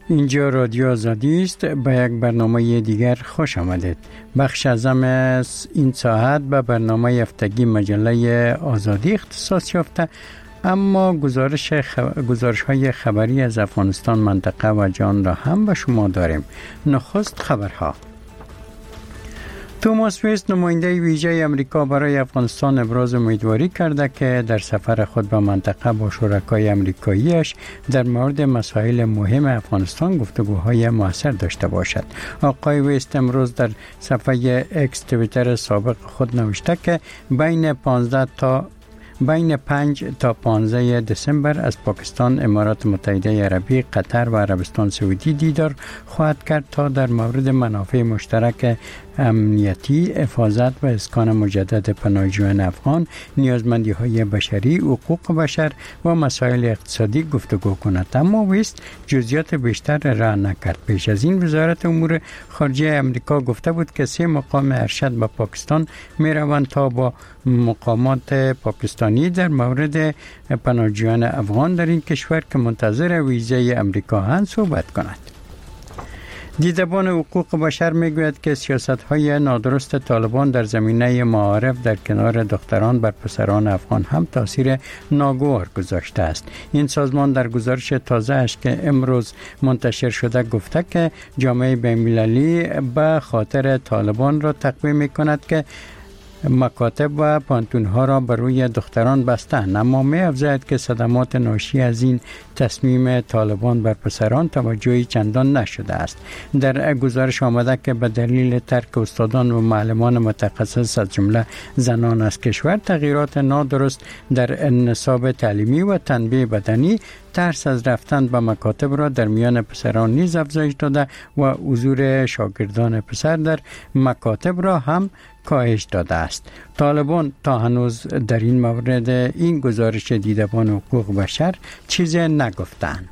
اینجا رادیو آزادی است. به یک برنامه دیگر خوش آمدید. بخش ازم این ساعت به برنامه هفتگی مجله آزادی اختصاص یافته، اما گزارش های خبری از افغانستان، منطقه و جهان را هم به شما داریم. نخست خبرها. توماس ویست، نماینده ویژه امریکا برای افغانستان، ابراز امیدواری کرده که در سفر خود به منطقه با شرکای امریکاییش در مورد مسائل مهم افغانستان گفتگوهای مؤثر داشته باشد. آقای ویست امروز در صفحه اکس توییتر سابق خود نوشته که بین 5 تا 15 دسامبر از پاکستان، امارات متحده عربی، قطر و عربستان سعودی دیدار خواهد کرد تا در مورد منافع مشترک امنیتی، حفاظت و اسکان مجدد پناهجویان افغان، نیازمندی‌های بشری، حقوق بشر و مسائل اقتصادی گفتگو کند. اما ویست جزئیات بیشتر را نکرد. پیش از این وزارت امور خارجه امریکا گفته بود که 3 مقام ارشد به پاکستان می‌روند تا با مقامات پاکستانی در مورد پناهجویان افغان در این کشور که منتظر ویزای امریکا هستند صحبت کند. دیدبان حقوق بشر میگوید که سیاست‌های نادرست طالبان در زمینه معارف در کنار دختران بر پسران افغان هم تاثیر ناگوار گذاشته است. این سازمان در گزارش تازه‌اش که امروز منتشر شده گفته که جامعه بین‌المللی به خاطر طالبان را تقویه می‌کند که مکاتب و پانتون‌ها را بر روی دختران بستند، اما می‌افزاید که صدمات ناشی از این تصمیم طالبان بر پسران توجهی چندان نشده است. در گزارش آمده که به دلیل ترک استادان و معلمان متخصص از جمله زنان از کشور، تغییرات نادرست در نصاب تعلیمی و تنبیه بدنی، ترس از رفتن به مکاتب را در میان پسران نیز افزایش داده و حضور شاگردان پسر در مکاتب را هم کاهش داده است. طالبان تا هنوز در این مورد این گزارش دیدبان حقوق بشر چیزی نگفتند.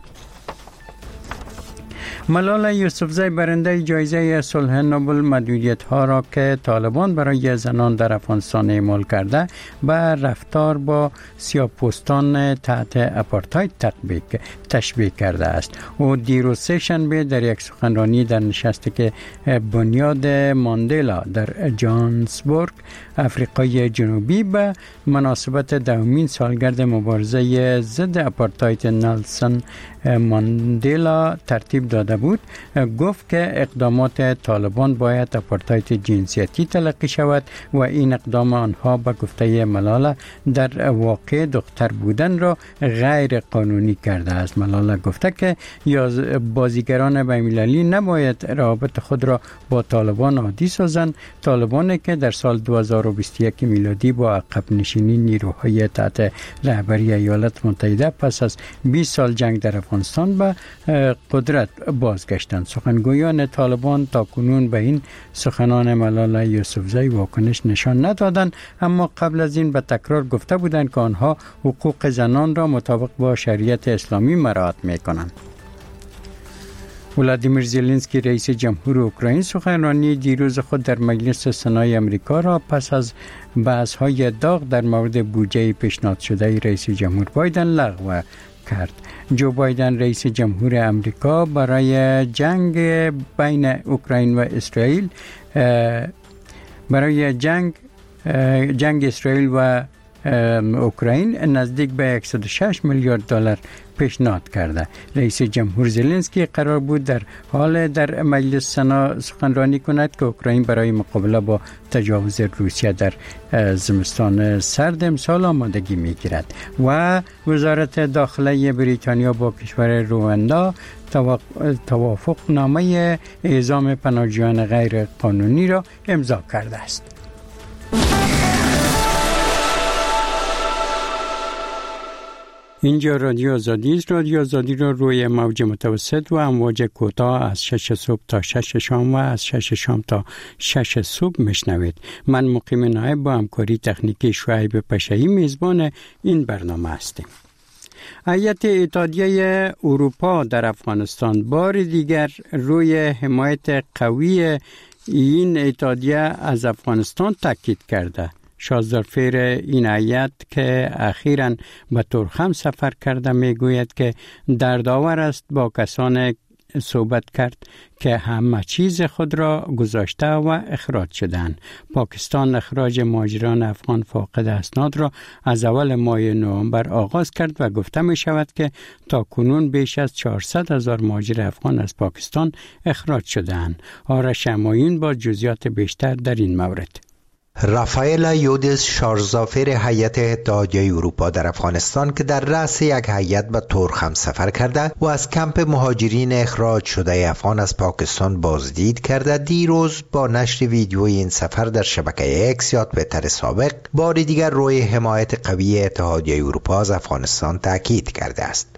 ملالا یوسفزی، برنده جایزه صلح نوبل، محدودیت‌ها را که طالبان برای زنان در افغانستان اعمال کرده به رفتار با سیاه‌پوستان تحت آپارتاید تشبیه کرده است. او دیروز سه‌شنبه در یک سخنرانی در نشستی که بنیاد ماندلا در جانسبورگ، آفریقای جنوبی، به مناسبت 10مین سالگرد مبارزه ضد آپارتاید نلسون ماندلا ترتیب داده بود، گفت که اقدامات طالبان باید آپارتاید جنسیتی تلقی شود و این اقدام آنها به گفته ملالا در واقع دختر بودن را غیر قانونی کرده است. ملالا گفته که بازیگران بین‌المللی نباید روابط خود را با طالبان عادی سازند. طالبانی که در سال 2021 میلادی با عقب نشینی نیروهای تحت رهبری ایالات متحده پس از 20 سال جنگ در افغانستان به قدرت بازگشتند. سخنگویان طالبان تاکنون به این سخنان ملالا یوسفزی واکنش نشان ندادند، اما قبل از این به تکرار گفته بودند که آنها حقوق زنان را مطابق با شریعت اسلامی مراعات می‌کنند. ولادیمیر زلنسکی، رئیس جمهور اوکراین، سخنرانی دیروز خود در مجلس سنای امریکا را پس از بحث‌های داغ در مورد بودجه پیشنهاد شده رئیس جمهور بایدن لغو کرد. جو بایدن، رئیس جمهور امریکا، برای جنگ بین اوکراین و اسرائیل جنگ اسرائیل و اوکراین نزدیک به 106 میلیارد دلار پیشنهاد کرده. رئیس جمهور زلنسکی قرار بود در مجلس سنا سخنرانی کند که اوکراین برای مقابله با تجاوز روسیه در زمستان سرد امسال آمادگی میگیرد و وزارت داخله بریتانیا با کشور رواندا توافق نامه اعزام پناهجویان غیر قانونی را امضا کرده است. اینجا رادیو آزادی است. رادیو آزادی را روی موج متوسط و امواج کوتاه از 6 صبح تا 6 شام و از 6 شام تا 6 صبح میشنوید. من مقیم نایب با همکاری تکنیکی شعیب پشه‌ای میزبان این برنامه هستیم. هیئت اتحادیه اروپا در افغانستان بار دیگر روی حمایت قوی این اتحادیه از افغانستان تاکید کرده. شازدارفیر این هیئت که اخیراً به ترخم سفر کرده میگوید که دردآور است با کسانی صحبت کرد که همه چیز خود را گذاشته و اخراج شدند. پاکستان اخراج مهاجران افغان فاقد اسناد را از اول ماه نوامبر آغاز کرد و گفته می شود که تاکنون بیش از 400,000 مهاجر افغان از پاکستان اخراج شدند. آرش امایون با جزئیات بیشتر در این مورد. رافائل یودس شارژزافر هیئت اتحادیه اروپا در افغانستان که در رأس یک هیئت به ترک هم سفر کرده و از کمپ مهاجرین اخراج شده افغان از پاکستان بازدید کرده، دیروز با نشر ویدیوی این سفر در شبکه اکس یا توییتر سابق بار دیگر روی حمایت قوی اتحادیه اروپا از افغانستان تاکید کرده است.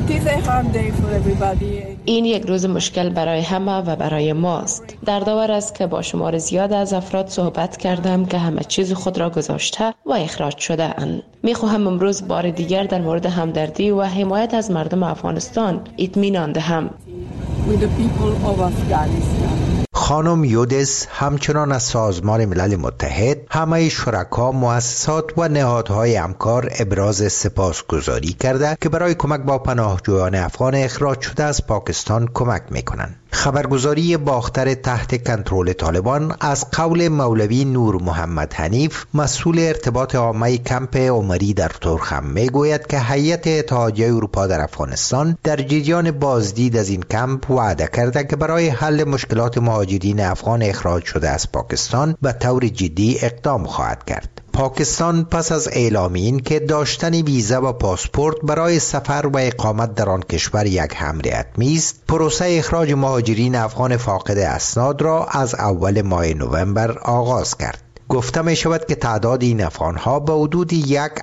این یک روز مشکل برای همه و برای ماست. دردآور است که با شمار زیاد از افراد صحبت کردم که همه چیز خود را گذاشته و اخراج شده اند. میخواهم امروز بار دیگر در مورد همدردی و حمایت از مردم افغانستان اطمینان دهم. خانم یودس همچنان از سازمان ملل متحد، همه شرکا، مؤسسات و نهادهای همکار ابراز سپاسگزاری کرده که برای کمک با پناهجویان افغان اخراج شده از پاکستان کمک میکنند. خبرگزاری باختر تحت کنترل طالبان از قول مولوی نور محمد حنیف، مسئول ارتباط عامه کمپ عمری در ترخم، میگوید که هیئت اتحادیه اروپا در افغانستان در جریان بازدید از این کمپ وعده کرده که برای حل مشکلات مهاجرین افغان اخراج شده از پاکستان به طور جدی اقدام خواهد کرد. پاکستان پس از اعلام این که داشتن ویزا و پاسپورت برای سفر و اقامت در آن کشور یک امر حتمی است، پروسه اخراج مهاجرین افغان فاقد اسناد را از اول ماه نوامبر آغاز کرد. گفته می شود که تعداد این افغانها به حدود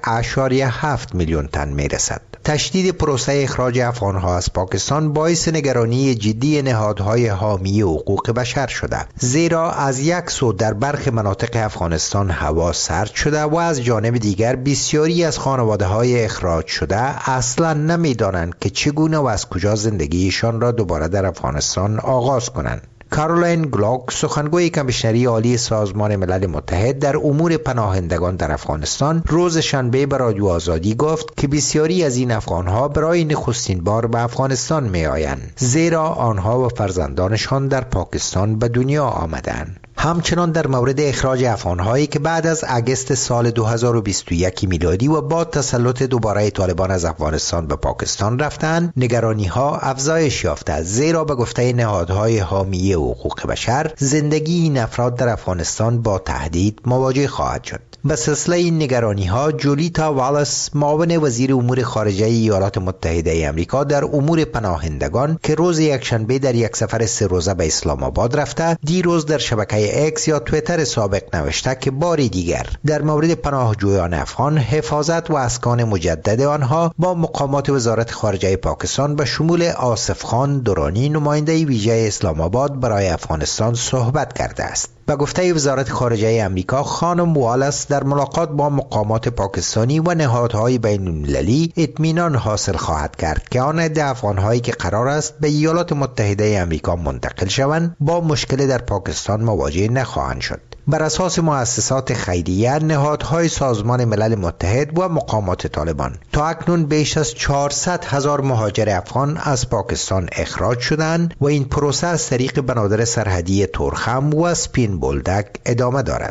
1.7 میلیون تن می رسد. تشدید پروسه اخراج افغانها از پاکستان باعث نگرانی جدی نهادهای حامی حقوق بشر شده، زیرا از یک سو در برخی مناطق افغانستان هوا سرد شده و از جانب دیگر بسیاری از خانواده‌های اخراج شده اصلا نمی‌دانند که چگونه و از کجا زندگیشان را دوباره در افغانستان آغاز کنند. کارولین گلاک، سخنگوی کمیشنری عالی سازمان ملل متحد در امور پناهندگان در افغانستان، روز شنبه به رادیو آزادی گفت که بسیاری از این افغانها برای نخستین بار به افغانستان می آیند، زیرا آنها و فرزندانشان در پاکستان به دنیا آمدند. همچنان در مورد اخراج افغانهایی که بعد از اگست سال 2021 میلادی و با تسلط دوباره طالبان از افغانستان به پاکستان رفتند، نگرانی ها افزایش یافته، زیرا به گفته نهادهای حامی حقوق بشر زندگی این افراد در افغانستان با تهدید مواجه خواهد شد. به سلسله این نگرانی ها، جولیتا والاس، معاون وزیر امور خارجه ایالات متحده آمریکا در امور پناهندگان که روز یکشنبه در یک سفر 3 روزه به اسلام آباد رفته، دیروز در شبکه اکس یا توییتر سابق نوشته که باری دیگر در مورد پناهجویان افغان، حفاظت و اسکان مجدد آنها با مقامات وزارت خارجه پاکستان به شمول آصف خان درانی، نماینده ویژه اسلام آباد برای افغانستان، صحبت کرده است. به گفته وزارت خارجه امریکا، خانم والاس در ملاقات با مقامات پاکستانی و نهادهای بین‌المللی اطمینان حاصل خواهد کرد که آن عده افغان‌هایی که قرار است به ایالات متحده آمریکا منتقل شوند با مشکل در پاکستان مواجه نخواهند شد. بر اساس مؤسسات خیریه، نهادهای سازمان ملل متحد و مقامات طالبان، تا اکنون بیش از 400,000 مهاجر افغان از پاکستان اخراج شدند و این پروسه از طریق بنادر سرحدی ترخم و سپین بولدک ادامه دارد.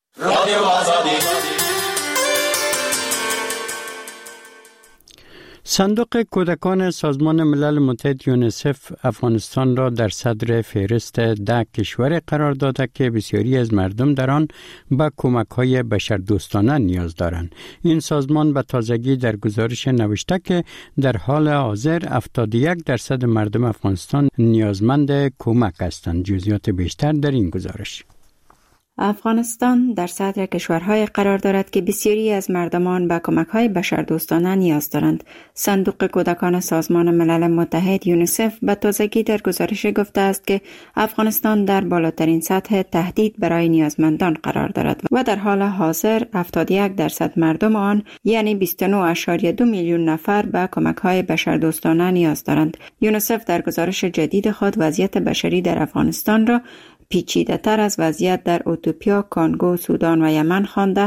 صندوق کودکان سازمان ملل متحد یونیسف افغانستان را در صدر فهرست 10 کشور قرار داده که بسیاری از مردم در آن به کمک‌های بشردوستانه نیاز دارند. این سازمان به تازگی در گزارش نوشته که در حال حاضر 71% مردم افغانستان نیازمند کمک هستند. جزئیات بیشتر در این گزارش. افغانستان در صدر کشورهای قرار دارد که بسیاری از مردمان به کمک‌های بشردوستانه نیاز دارند. صندوق کودکان سازمان ملل متحد یونیسف به تازگی در گزارش گفته است که افغانستان در بالاترین سطح تهدید برای نیازمندان قرار دارد و در حال حاضر 71% مردم آن، یعنی 29.2 میلیون نفر، به کمک‌های بشردوستانه نیاز دارند. یونیسف در گزارش جدید خود وضعیت بشری در افغانستان را پیچیده‌تر از وضعیت در اتیوپیا، کانگو، سودان و یمن خوانده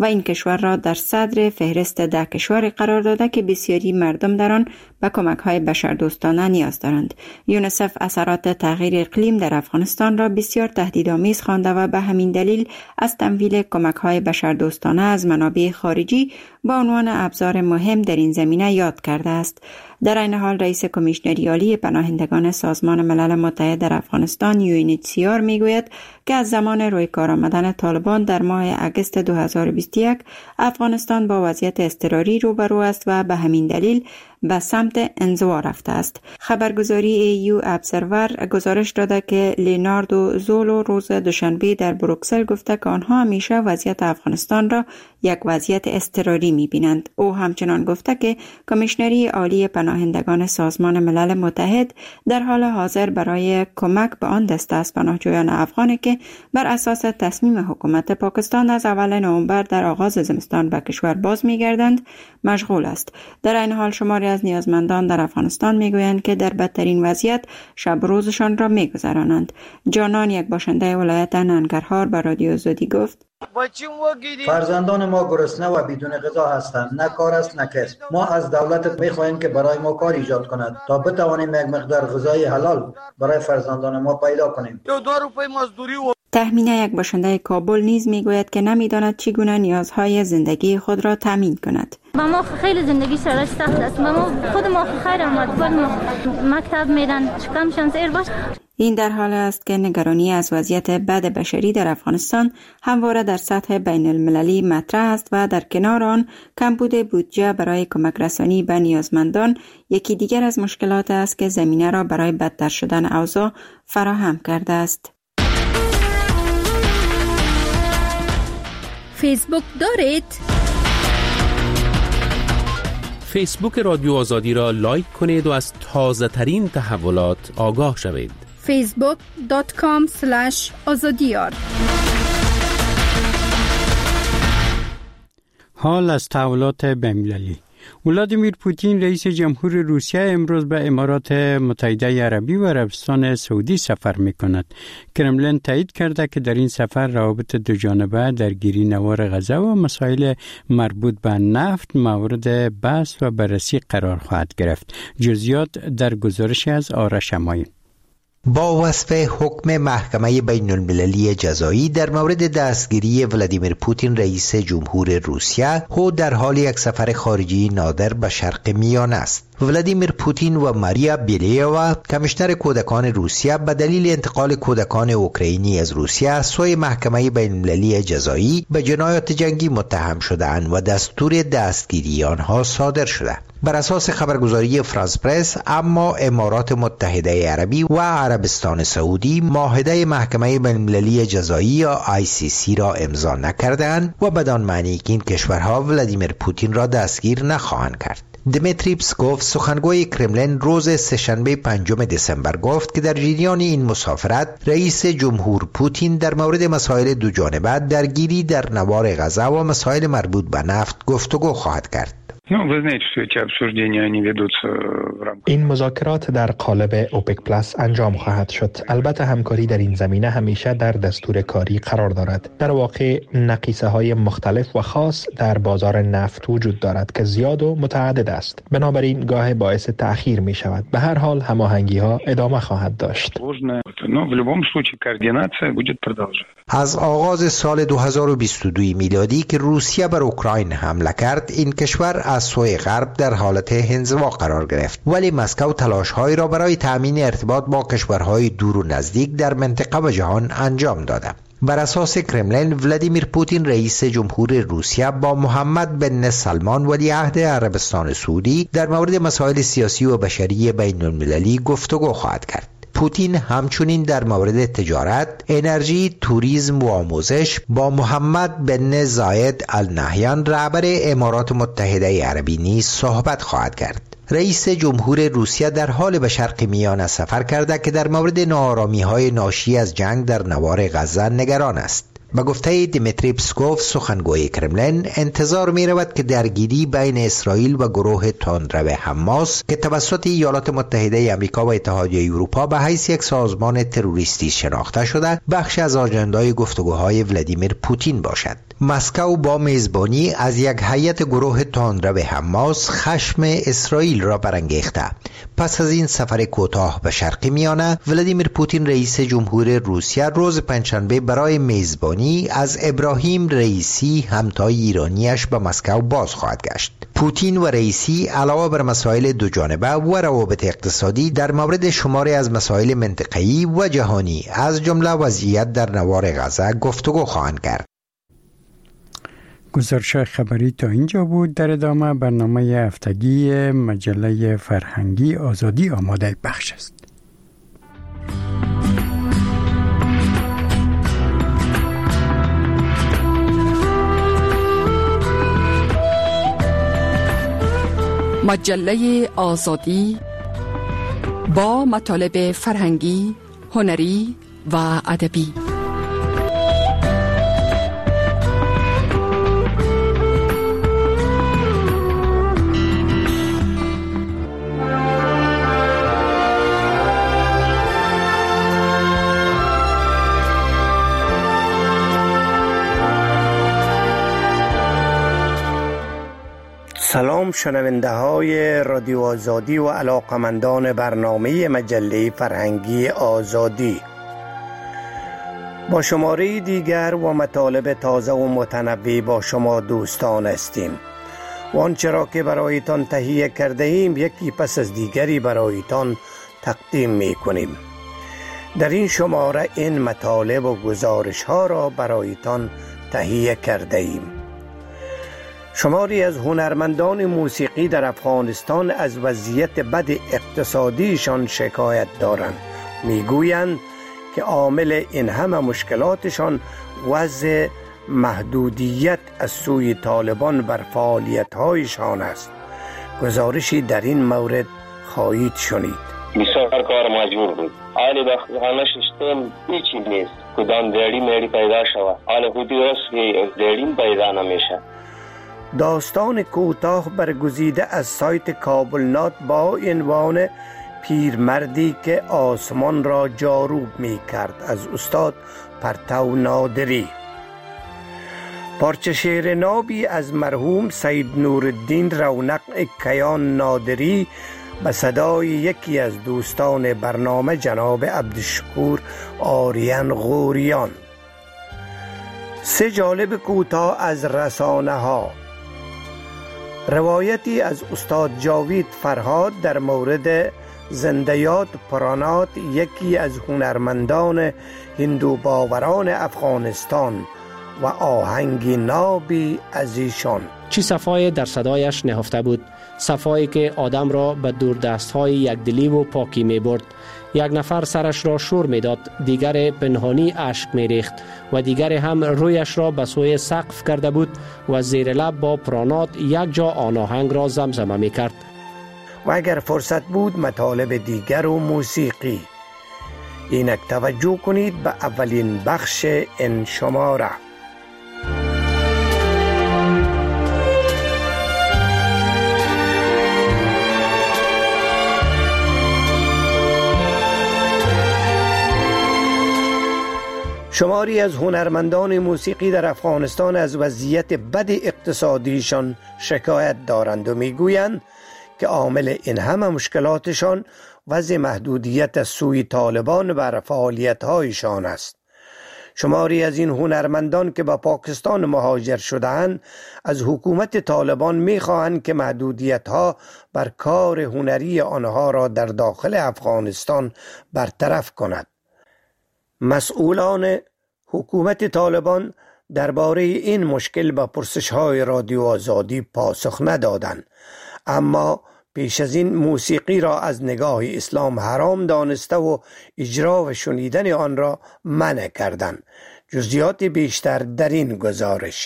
و این کشور را در صدر فهرست 10 کشور قرار داده که بسیاری مردم در آن به کمک‌های بشردوستانه نیاز دارند. یونیسف اثرات تغییر اقلیم در افغانستان را بسیار تهدیدآمیز خوانده و به همین دلیل از تمویل کمک‌های بشردوستانه از منابع خارجی با عنوان ابزار مهم در این زمینه یاد کرده است. در این حال رئیس کمیشنری عالی پناهندگان سازمان ملل متحد در افغانستان UNHCR میگوید که از زمان روی کار آمدن طالبان در ماه اگست 2021 افغانستان با وضعیت اضطراری روبرو است و به همین دلیل به سمت انزوا رفته است. خبرگزاری EU ابزرور گزارش داده که لیناردو زولو روز دوشنبه در بروکسل گفته که آنها همیشه وضعیت افغانستان را یک وضعیت اضطراری می‌بینند. او همچنان گفته که کمیشنری عالی پناهندگان سازمان ملل متحد در حال حاضر برای کمک به آن دسته از پناهجویان افغانی که بر اساس تصمیم حکومت پاکستان از اول نوامبر در آغاز زمستان به کشور باز می‌گردند مشغول است. در این حال شماری از نیازمندان در افغانستان میگویند که در بدترین وضعیت شب روزشان را میگذرانند. جانان، یک باشنده ولایت ننگرهار، به رادیو زودی گفت: فرزندان ما گرسنه و بدون غذا هستند، نه کار است نه کسب. ما از دولت میخواهیم که برای ما کار ایجاد کند تا بتوانیم یک مقدار غذای حلال برای فرزندان ما پیدا کنیم. تهمینه، یک باشنده کابل، نیز میگوید که نمیداند چگونه نیازهای زندگی خود را تامین کند. ما خیلی زندگی سرش سخت است. ما خود ما خیر آمد، خود ما مکتب میرن، کم شانس ایر باش. این در حال است که نگرانی از وضعیت بد بشری در افغانستان همواره در سطح بین المللی مطرح است و در کنار آن کمبود بودجه برای کمک رسانی به نیازمندان یکی دیگر از مشکلات است که زمینه را برای بدتر شدن اوضاع فراهم کرده است. فیسبوک دارید؟ فیسبوک رادیو آزادی را لایک کنید و از تازه ترین تحولات آگاه شوید. facebook.com/azadiyar. حال از تحولات بین‌المللی. ولادیمیر پوتین رئیس جمهور روسیه امروز به امارات متحده عربی و عربستان سعودی سفر می‌کند. کرملین تایید کرده که در این سفر روابط دو جانبه درگیری نوار غزه و مسائل مربوط به نفت مورد بحث و بررسی قرار خواهد گرفت. جزئیات در گزارش از آرش اماین. با وصف حکم محکمه بین المللی جزایی در مورد دستگیری ولادیمیر پوتین رئیس جمهور روسیه، او در حال یک سفر خارجی نادر به شرق میانه است. ولادیمیر پوتین و ماریا بیلیووا، کمیشنر کودکان روسیه، به دلیل انتقال کودکان اوکراینی از روسیه سوی محکمه بین المللی جزایی به جنایات جنگی متهم شده‌اند و دستور دستگیری آنها صادر شده. بر اساس خبرگزاری فرانس پرس، اما امارات متحده عربی و عربستان سعودی معاهده محکمه بین المللی جزایی یا ICC را امضا نکردند و بدان معنی که این کشورها ولادیمیر پوتین را دستگیر نخواهند کرد. دمیتری پسکوف، سخنگوی کرملین، روز سه‌شنبه 5 دسامبر گفت که در جریان این مسافرت رئیس جمهور پوتین در مورد مسائل دو جانبه، درگیری در نوار غزه و مسائل مربوط به نفت گفتگو خواهد کرد. این مذاکرات در قالب اوپک پلاس انجام خواهد شد. البته همکاری در این زمینه همیشه در دستور کاری قرار دارد. در واقع نقیصه های مختلف و خاص در بازار نفت وجود دارد که زیاد و متعدد است. بنابراین گاه باعث تأخیر می شود. به هر حال هماهنگی ها ادامه خواهد داشت. از آغاز سال 2022 میلادی که روسیه بر اوکراین حمله کرد، این کشور از سوی غرب در حالت انزوا قرار گرفت، ولی مسکو تلاش‌هایی را برای تأمین ارتباط با کشورهای دور و نزدیک در منطقه و جهان انجام داده. بر اساس کرملین، ولادیمیر پوتین رئیس جمهور روسیه با محمد بن سلمان ولیعهد عربستان سعودی در مورد مسائل سیاسی و بشری بین المللی گفتگو خواهد کرد. پوتین همچنین در مورد تجارت، انرژی، توریسم و آموزش با محمد بن زاید ال نهیان رهبر امارات متحده عربی نیز صحبت خواهد کرد. رئیس جمهور روسیه در حال به شرق میانه سفر کرده که در مورد ناآرامی‌های ناشی از جنگ در نوار غزه نگران است. به گفته دیمیتری پسکوف سخنگوی کرملین، انتظار می رود که درگیری بین اسرائیل و گروه تندرو حماس که توسط ایالات متحده آمریکا و اتحادیه اروپا به حیث یک سازمان تروریستی شناخته شده، بخش از آژندای گفتگوهای ولادیمیر پوتین باشد. مسکو با میزبانی از یک هیئت گروه تندرو حماس خشم اسرائیل را برانگیخته. پس از این سفر کوتاه به شرق میانه، ولادیمیر پوتین رئیس جمهور روسیه روز پنجشنبه برای میزبانی از ابراهیم رئیسی همتای ایرانیش به مسکو باز خواهد گشت. پوتین و رئیسی علاوه بر مسائل دو جانبه و روابط اقتصادی در مورد شماری از مسائل منطقه‌ای و جهانی از جمله وضعیت در نوار غزه گفتگو خواهند کرد. گزارش خبری تا اینجا بود. در ادامه برنامه هفتگی مجله فرهنگی آزادی آماده بخش است. مجله آزادی با مطالب فرهنگی، هنری و ادبی. سلام شنونده های رادیو آزادی و علاقمندان برنامه مجله فرهنگی آزادی. با شماره دیگر و مطالب تازه و متنوع با شما دوستان هستیم و آنچه را که برایتان تهیه کرده ایم یکی پس از دیگری برایتان تقدیم می کنیم. در این شماره این مطالب و گزارش ها را برایتان تهیه کرده ایم. شماری از هنرمندان موسیقی در افغانستان از وضعیت بد اقتصادیشان شکایت دارند. میگویند که عامل این همه مشکلاتشان وضع محدودیت از سوی طالبان بر فعالیت‌هایشان است. گزارشی در این مورد خواهید شنید. بسیار کار مجبور بود. حالی به خانه ششتم هیچی نیست. کدام دیاری میری پیدا شود. حالا خودی راست دیاریم پیدا نمیشه. داستان کوتاه برگزیده از سایت کابل نات با عنوان پیرمردی که آسمان را جاروب می کرد از استاد پرتو نادری. پارچه شعر نابی از مرحوم سید نورالدین رونق کیان نادری به صدای یکی از دوستان برنامه جناب عبدالشکور آریان غوریان. سه جالب کوتاه از رسانه ها. روایتی از استاد جاوید فرهاد در مورد زندیات پرانات، یکی از هنرمندان هندو باوران افغانستان و آهنگی نابی از ایشان. چی صفای در صدایش نهفته بود، صفایی که آدم را به دور دستهای یکدلی و پاکی می برد. یک نفر سرش را شور می داد، دیگر پنهانی اشک می ریخت و دیگر هم رویش را به سوی سقف کرده بود و زیر لب با پرانات یک جا آن آهنگ را زمزمه می کرد. و اگر فرصت بود مطالب دیگر و موسیقی. اینک توجه کنید به اولین بخش این شماره. شماری از هنرمندان موسیقی در افغانستان از وضعیت بد اقتصادیشان شکایت دارند و میگویند که عامل این همه مشکلاتشان وضع محدودیت از سوی طالبان بر فعالیت‌هایشان است. شماری از این هنرمندان که به پاکستان مهاجر شده‌اند از حکومت طالبان می‌خواهند که محدودیت‌ها بر کار هنری آنها را در داخل افغانستان برطرف کند. مسئولان حکومت طالبان درباره این مشکل به پرسش‌های رادیو آزادی پاسخ ندادند، اما پیش از این موسیقی را از نگاه اسلام حرام دانسته و اجرا و شنیدن آن را منع کردند. جزئیات بیشتر در این گزارش.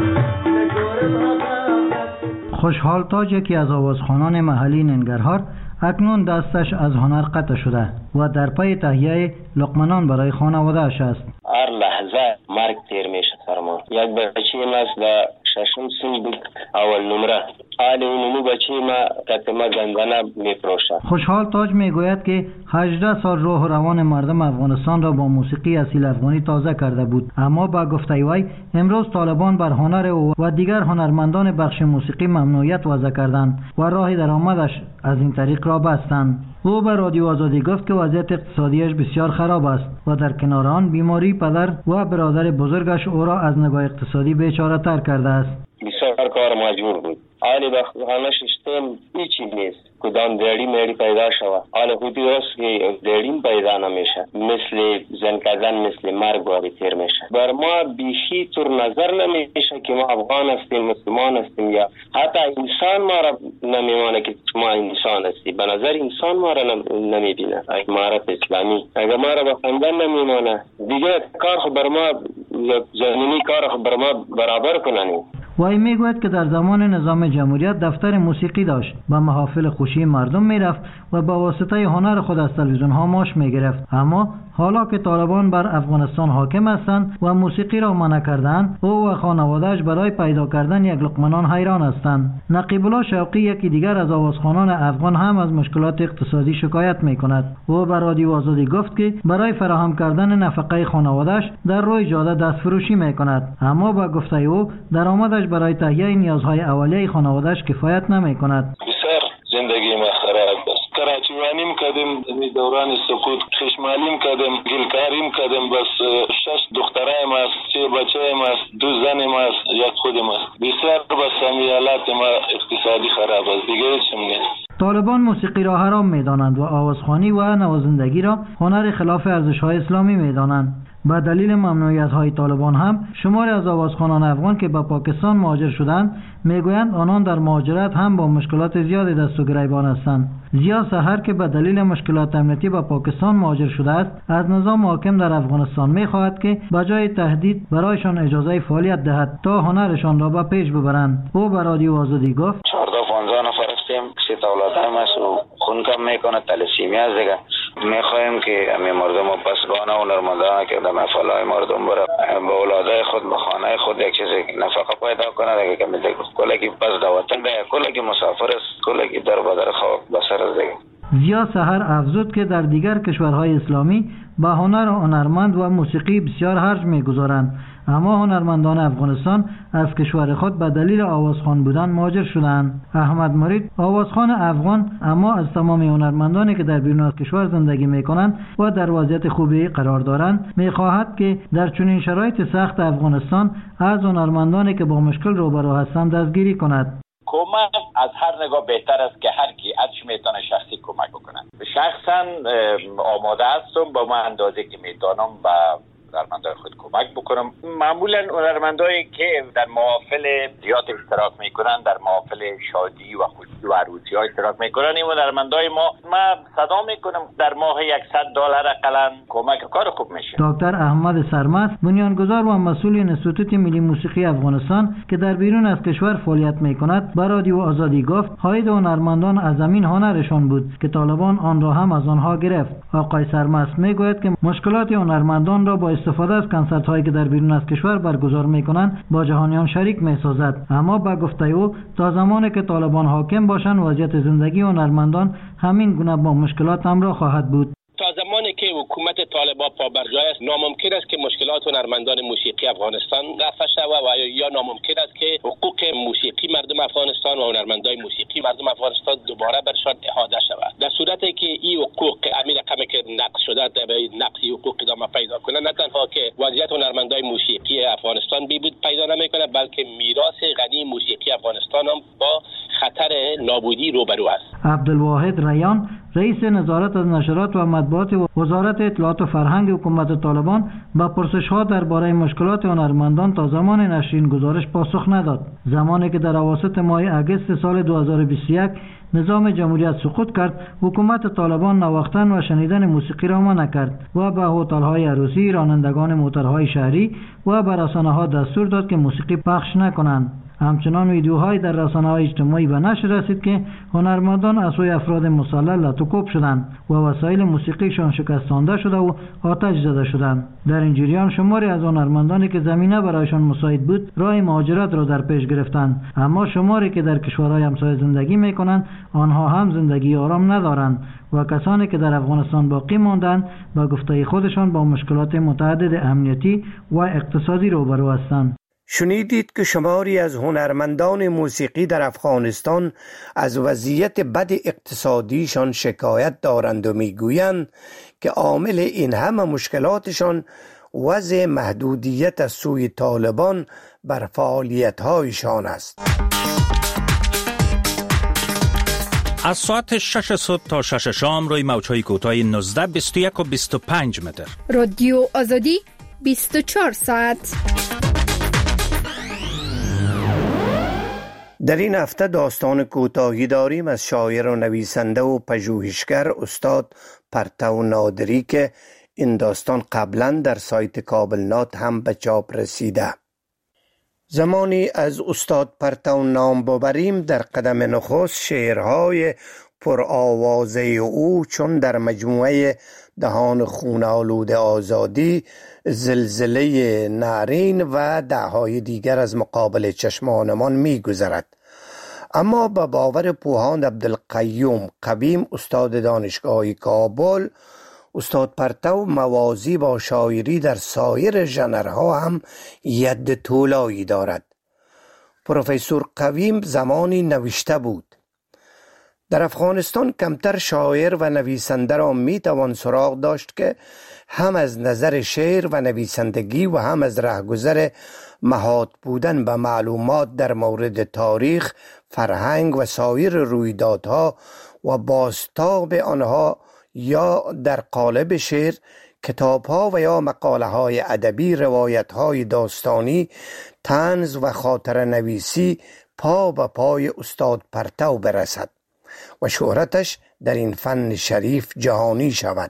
خوشحال تاج، یکی از آوازخوانان محلی ننگرهار، اکنون دستش از هنر قطع شده و در پی تهیه لقمنان برای خانواده‌اش است. هر لحظه مرگ تیر میشه سر ما. یک بچه ما در ششم سن بود اول نمره. حال اونو بچه ما کتما زندانه میفروشه. خوشحال تاج میگوید که 18 سال روح و روان مردم افغانستان را با موسیقی اصیل افغانی تازه کرده بود، اما با گفته وی امروز طالبان بر هنر او و دیگر هنرمندان بخش موسیقی ممنوعیت وضع کردند و راه درآمدش از این طریق را بستند. او به رادیو آزادی گفت که وضعیت اقتصادیش بسیار خراب است و در کنار آن بیماری پدر و برادر بزرگش او را از نگاه اقتصادی بیچاره تر کرده است. بسیار کار مجبور بود. حالی به خانه ششتم هیچی نیست. کدام دیری میری پیدا شود. حالا خودی راست که دیریم پیدا نمیشه. مثل زن کردن مثل مرگ باری تیر میشه. بر ما بیشی طور نظر نمیشه که ما افغان هستیم، مسلمان هستیم، یا حتی انسان ما را نمیمانه که ما انسان هستیم. به نظر انسان ما را نمیبینه. امارت اسلامی اگر ما را بخندن نمیمانه دیگه کار خود بر ما زمینی کار خود بر ما برابر کننیم. وی میگوید که در زمان نظام جمهوریت دفتر موسیقی داشت، به محافل خوشی مردم میرفت و با واسطه هنر خود از تلویزیون ها معاش میگرفت. اما حالا که طالبان بر افغانستان حاکم هستند و موسیقی را منع کردند، او و خانواده‌اش برای پیدا کردن یک لقمنان حیران هستند. نقیب الله شوقی یکی دیگر از آوازخوانان افغان هم از مشکلات اقتصادی شکایت میکند. او به رادیو آزادی گفت که برای فراهم کردن نفقه خانواده‌اش در روی جاده دستفروشی میکند، اما با گفته او درآمدش برای تهیه نیازهای اولیه خانواده‌اش کفایت نمیکند. زندگی ما خراب است. کراچیوانیم کردیم دوران سقوط، خشمالیم کردیم، گلکاریم کردیم، بس 6 دخترایم است، 3 بچه‌ایم است، 2 زنیم است، یک خودم است. بسیار بس حالات ما اقتصادی خراب است، دیگه هیچ نیست. طالبان موسیقی را حرام می‌دانند و آوازخوانی و نوازندگی را هنر خلاف ارزش‌های اسلامی می‌دانند. به دلیل ممنوعیت‌های طالبان هم شماری از آوازخوانان افغان که به پاکستان مهاجر شدند میگویند آنان در مهاجرت هم با مشکلات زیادی دست و گریبان هستند. ضیا سحر که به دلیل مشکلات امنیتی به پاکستان مهاجر شده است، از نظام حاکم در افغانستان می‌خواهد که بجای تهدید برایشان اجازه فعالیت دهد تا هنرشان را به پیش ببرند. او به رادیو آزادی گفت 14-15 نفر هستیم، 3 تا اولادم است و خون کم میکنه، تلسیمی است دیگه. میخواهیم که همه مردم و پسگانه و نرمندانه که در مفعلهای مردم برای به اولادای خود به خانه خود یک چیز نفقه پیدا کنه دیگه، که میده کلکی پس دواتن دیگه، کلکی مسافر است، کلکی در بدر خواب بسر است دیگه. ضیا سحر افزود که در دیگر کشورهای اسلامی با هنر و هنرمند و موسیقی بسیار خرج میگذارند، اما هنرمندان افغانستان از کشور خود به دلیل آوازخوان بودن مهاجر شدند. احمد مرید آوازخوان افغان اما از تمام هنرمندانی که در بیرون از کشور زندگی میکنند و در وضعیت خوبی قرار دارند میخواهد که در چنین شرایط سخت افغانستان از هنرمندانی که با مشکل روبرو هستند دستگیری کند. کمک از هر نگاه بهتر است که هر کی ازش میتونه شخصی کمک بکنه. شخصا آماده هستم با من اندازه که میتونم با هنرمندان خود کمک بکنم. معمولا هنرمندایی که در محافل زیاد اشتراک میکنن، در محافل شادی و خوشی و عروسی ها اشتراک میکنن، این هنرمندای ما صدا میکنم در ماه $100 اقلا کمک کار خوب میشه. دکتر احمد سرمست بنیانگذار و مسئول انستیتوت ملی موسیقی افغانستان که در بیرون از کشور فعالیت میکند به رادیو آزادی گفت حاید هنرمندان از زمین هنرشان بود که طالبان آن را هم از آنها گرفت. آقای سرمست میگوید که مشکلات هنرمندان را با استفاده از کنسرت هایی که در بیرون از کشور برگزار میکنند با جهانیان شریک میسازد، اما با گفته او تا زمانی که طالبان حاکم باشند وضعیت زندگی هنرمندان همین گونه با مشکلات همراه خواهد بود. تا زمانی که حکومت طالبان پابرجای است ناممکن است که مشکلات هنرمندان موسیقی افغانستان رفع شود و یا ناممکن است که حقوق موسیقی مردم افغانستان و هنرمندان موسیقی مردم افغانستان دوباره برشان احاطه شود. در صورتی که این حقوق امیر رقمی که نقض شده به نقضی حقوق ادامه پیدا کنه، نه تنها که وضعیت هنرمندان موسیقی افغانستان بیبود پیدا نمیکنه، بلکه میراث غنی موسیقی افغانستان هم با خطر نابودی روبرو است. عبدالواحد ریان رئیس نظارت از نشرات و مطبوعات وزارت اطلاعات و فرهنگ حکومت طالبان با پرسش‌ها درباره مشکلات هنرمندان تا زمان نشر این گزارش پاسخ نداد. زمانی که در اواسط ماه اگست سال 2021 نظام جمهوریت سقوط کرد، حکومت طالبان نواختن و شنیدن موسیقی را منع کرد و به هتل‌های عروسی، رانندگان موترهای شهری و به رسانه‌ها دستور داد که موسیقی پخش نکنند. همچنان ویدیوهای در رسانه‌های اجتماعی به نشر رسید که هنرمندان از سوی افراد مسلح لطوکوب شدند و وسایل موسیقیشان شکستانده شده و آتش زده شدند. در این جریان شماری از هنرمندانی که زمینه برایشان مساعد بود راه مهاجرت را در پیش گرفتند، اما شماری که در کشورهای همسایه زندگی میکنند آنها هم زندگی آرام ندارند و کسانی که در افغانستان باقی ماندند به گفته خودشان با مشکلات متعدد امنیتی و اقتصادی روبرو هستند. شنیدید که شماری از هنرمندان موسیقی در افغانستان از وضعیت بد اقتصادیشان شکایت دارند و میگویند که عامل این همه مشکلاتشان وضع محدودیت از سوی طالبان بر فعالیت‌هایشان است. از ساعت 6 صبح تا 6 شام روی موج‌های کوتاه 19، 21 و 25 متر. رادیو آزادی 24 ساعت. در این هفته داستان کوتاهی داریم از شاعر و نویسنده و پژوهشگر استاد پرتو نادری که این داستان قبلا در سایت کابلنات هم به چاپ رسیده. زمانی از استاد پرتو نام ببریم در قدم نخست شعرهای پرآوازه او چون در مجموعه دهان خون آلود آزادی، زلزله نارین و دههای دیگر از مقابل چشمانمان می گذرد. اما به باور پوهاند عبدالقیوم قویم استاد دانشگاه کابل، استاد پرتو موازی با شاعری در سایر ژنرها هم ید طولایی دارد. پروفسور قویم زمانی نوشته بود: در افغانستان کمتر شاعر و نویسنده را می توان سراغ داشت که هم از نظر شعر و نویسندگی و هم از رهگذر محاط بودن به معلومات در مورد تاریخ، فرهنگ و سایر رویدادها و بازتاب آنها یا در قالب شعر، کتابها و یا مقاله های ادبی، روایت های داستانی، طنز و خاطره نویسی پا به پای استاد پرتو برسد و شهرتش در این فن شریف جهانی شود.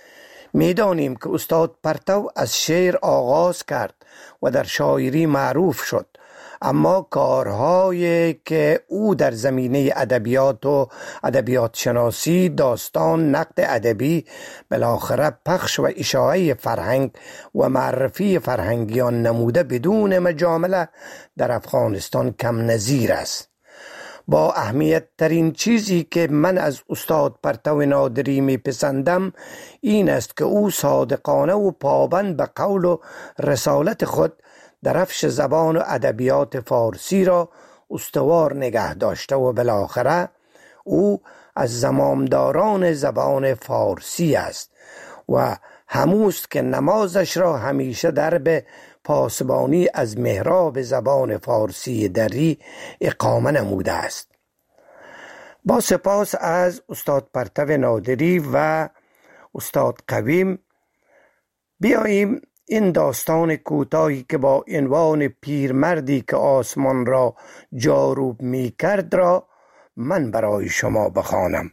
میدانیم که استاد پرتو از شعر آغاز کرد و در شاعری معروف شد، اما کارهایی که او در زمینه ادبیات و ادبیات شناسی، داستان، نقد ادبی، بالاخره پخش و اشاعه فرهنگ و معرفی فرهنگیان نموده بدون مجامله در افغانستان کم نظیر است. با اهمیت ترین چیزی که من از استاد پرتو نادری می پسندم این است که او صادقانه و پابند به قول و رسالت خود درفش زبان و ادبیات فارسی را استوار نگه داشته و بالاخره او از زمامداران زبان فارسی است و هموست که نمازش را همیشه در به پاسبانی از محراب زبان فارسی دری اقامه نموده است. با سپاس از استاد پرتو نادری و استاد قویم بیاییم این داستان کوتاهی که با عنوان پیرمردی که آسمان را جاروب می کرد را من برای شما بخوانم.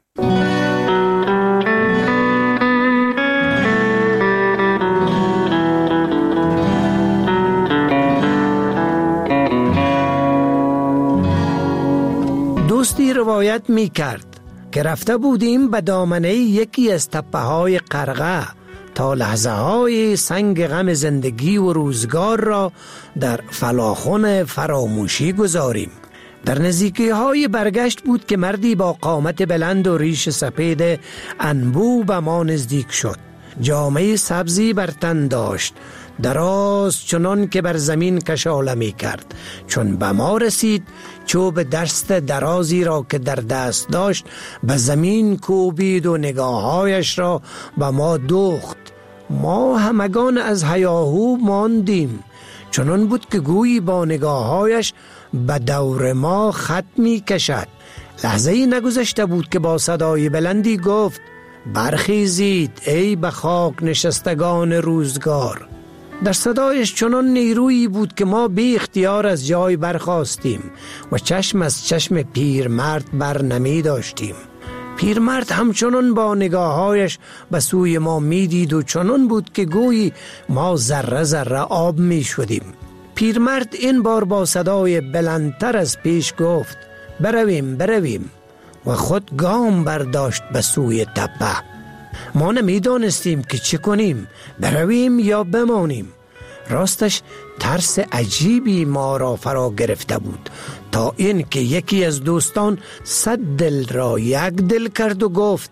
دوستی روایت می کرد که رفته بودیم به دامنه یکی از تپه های قرغه تا لحظه های سنگ غم زندگی و روزگار را در فلاخن فراموشی گذاریم. در نزدیکی های برگشت بود که مردی با قامت بلند و ریش سپید انبوه به ما نزدیک شد. جامه سبزی بر تن داشت، دراز چنان که بر زمین کشاله می کرد. چون به ما رسید چوب دست درازی را که در دست داشت به زمین کوبید و نگاهایش را به ما دوخت. ما همگان از هیاهو ماندیم، چنان بود که گویی با نگاهایش به دور ما خط می کشد. لحظه ای نگذشته بود که با صدای بلندی گفت: برخیزید ای به خاک نشستگان روزگار. در صدایش چنان نیرویی بود که ما بی اختیار از جای برخاستیم و چشم از چشم پیرمرد بر نمی داشتیم. پیرمرد همچنان با نگاهایش به سوی ما می دید و چنان بود که گویی ما ذره ذره آب می شدیم. پیرمرد این بار با صدای بلندتر از پیش گفت برویم و خود گام برداشت به سوی تپه. ما نمیدانستیم که چه کنیم، برویم یا بمانیم. راستش ترس عجیبی ما را فرا گرفته بود، تا این که یکی از دوستان 100 دل را یک دل کرد و گفت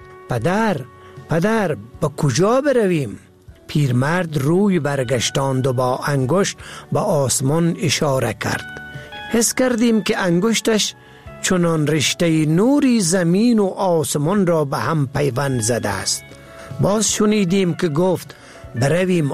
پدر به کجا برویم؟ پیرمرد روی برگشتاند و با انگشت به آسمان اشاره کرد. حس کردیم که انگشتش چنان رشته نوری زمین و آسمان را به هم پیوند زده است. باز شنیدیم که گفت برویم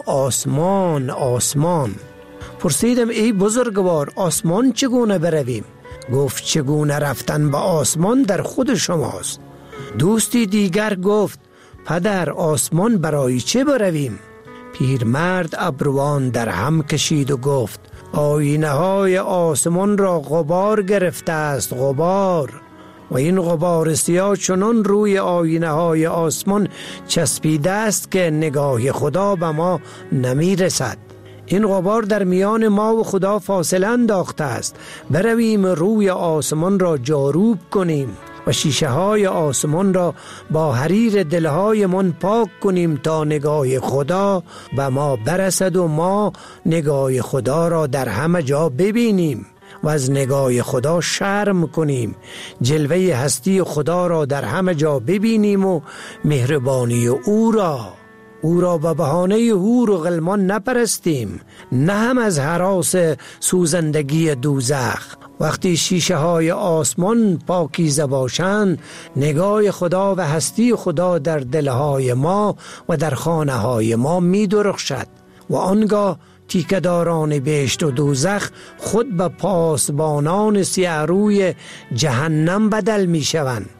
آسمان. پرسیدم ای بزرگوار، آسمان چگونه برویم؟ گفت چگونه رفتن به آسمان در خود شماست. دوستی دیگر گفت پدر، آسمان برای چه برویم؟ پیرمرد ابروان در هم کشید و گفت آینه های آسمان را غبار گرفته است، غبار. و این غبار سیاه چنان روی آینه های آسمان چسبیده است که نگاه خدا به ما نمی رسد. این غبار در میان ما و خدا فاصله انداخته است. برویم روی آسمان را جاروب کنیم و شیشه های آسمان را با حریر دلهای من پاک کنیم تا نگاه خدا به ما برسد و ما نگاه خدا را در همه جا ببینیم و از نگاه خدا شرم کنیم، جلوه هستی خدا را در همه جا ببینیم و مهربانی او را به بهانه حور و غلمان نپرستیم، نه هم از هراس سوزندگی دوزخ. وقتی شیشه های آسمان پاکیزه باشند، نگاه خدا و هستی خدا در دلهای ما و در خانه های ما می درخشد و آنگاه تیکداران بهشت و دوزخ خود به پاسبانان سیه روی جهنم بدل می شوند.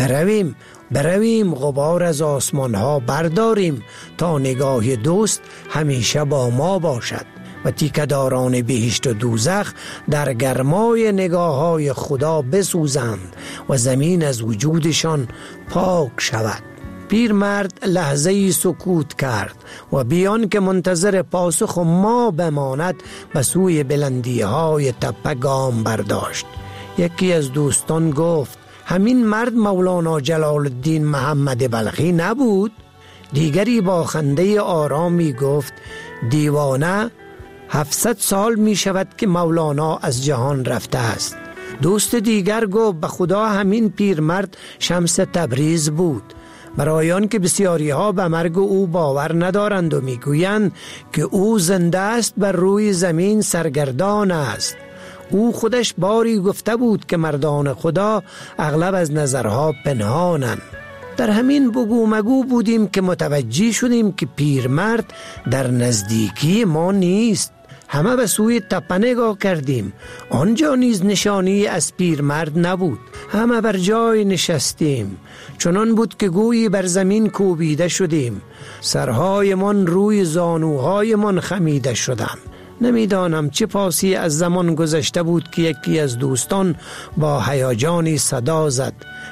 برویم غبار از آسمان ها برداریم تا نگاه دوست همیشه با ما باشد و تیکداران بهشت و دوزخ در گرمای نگاه های خدا بسوزند و زمین از وجودشان پاک شود. پیرمرد لحظه‌ای سکوت کرد و بیان که منتظر پاسخ ما بماند به سوی بلندی های تپه گام برداشت. یکی از دوستان گفت همین مرد مولانا جلال الدین محمد بلخی نبود؟ دیگری با خنده آرامی گفت دیوانه، 700 سال می شود که مولانا از جهان رفته است. دوست دیگر گفت به خدا همین پیرمرد شمس تبریز بود. برای آن که بسیاری ها به مرگ او باور ندارند و می گویند که او زنده است بر روی زمین سرگردان است. او خودش باری گفته بود که مردان خدا اغلب از نظرها پنهانند. در همین بگو مگو بودیم که متوجه شدیم که پیرمرد در نزدیکی ما نیست. همه به سوی تپه نگاه کردیم، آنجا نیز نشانی از پیرمرد نبود. همه بر جای نشستیم، چنان بود که گویی بر زمین کوبیده شدیم. سرهای من روی زانوهای من خمیده شدند. نمیدانم چه پاسی از زمان گذشته بود که یکی از دوستان با هیجانی صدا زد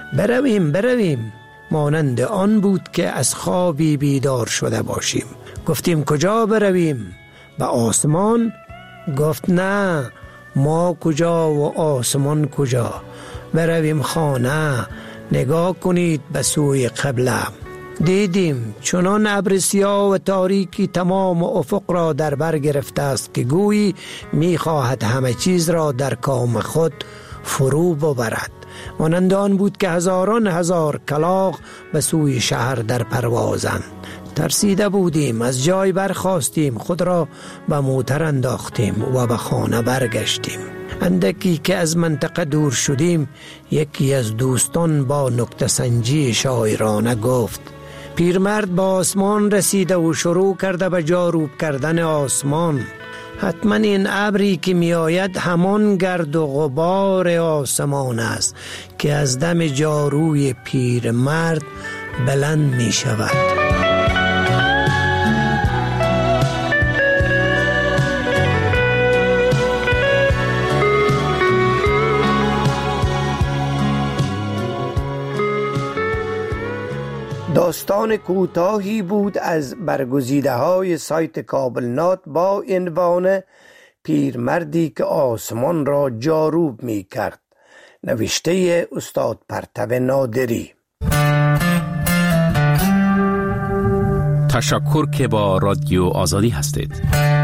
برویم. مانند آن بود که از خوابی بیدار شده باشیم. گفتیم کجا برویم؟ به آسمان؟ گفت نه، ما کجا و آسمان کجا؟ برویم خانه. نگاه کنید به سوی قبله. دیدیم چنان ابر سیاه و تاریکی تمام افق را در بر گرفته است که گویی می‌خواهد همه چیز را در کام خود فرو ببرد. مانند آن بود که هزاران هزار کلاغ به سوی شهر در پروازند. ترسیده بودیم، از جای برخاستیم، خود را به موتر انداختیم و به خانه برگشتیم. اندکی که از منطقه دور شدیم، یکی از دوستان با نکته سنجی شاعرانه گفت پیرمرد با آسمان رسیده و شروع کرده به جاروب کردن آسمان. حتما این ابری که می آید همان گرد و غبار آسمان است که از دم جاروی پیرمرد بلند می شود. داستان کوتاهی بود از برگزیده های سایت کابل نات با عنوان پیرمردی که آسمان را جاروب می کرد. نوشته استاد پرتو نادری. تشکر که با رادیو آزادی هستید.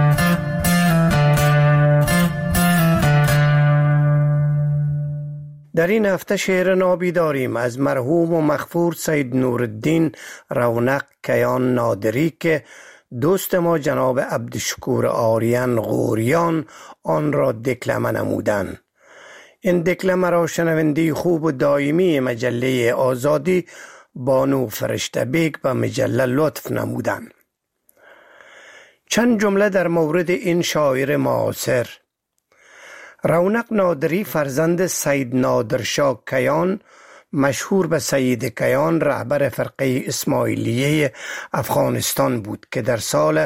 در این هفته شعر نابی داریم از مرحوم و مغفور سید نورالدین رونق کیان نادری که دوست ما جناب عبدالشکور آریان غوریان آن را دکلمه نمودند. این دکلمه را شنونده خوب و دائمی مجله آزادی بانو فرشته بیگ به مجله لطف نمودند. چند جمله در مورد این شاعر معاصر. رونق نادری فرزند سید نادرشاه کیان مشهور به سید کیان رهبر فرقه اسماعیلیه افغانستان بود که در سال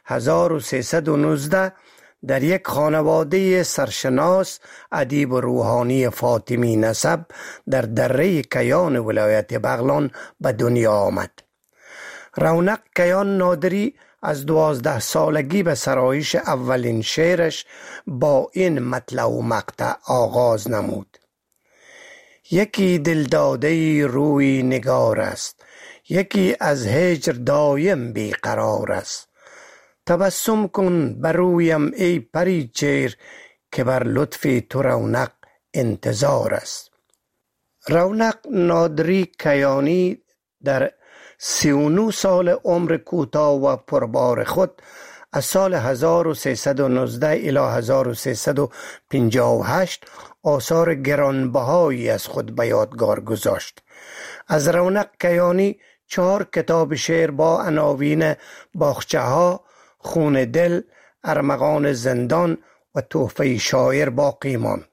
1319 در یک خانواده سرشناس ادیب و روحانی فاطمی نسب در دره کیان ولایت بغلان به دنیا آمد. رونق کیان نادری از 12 سالگی به سرایش اولین شعرش با این مطلع و مقطع آغاز نمود: یکی دلداده روی نگار است، یکی از هجر دایم بیقرار است. تبسم کن بر رویم ای پری چیر که بر لطف تو رونق انتظار است. رونق نادری کیانی در 39 سال عمر کوتاه و پربار خود از سال 1319 الی 1358 آثار گرانبهایی از خود به یادگار گذاشت. از رونق کیانی 4 کتاب شعر با عناوین باغچه ها، خون دل، ارمغان زندان و تحفه شاعر باقی ماند.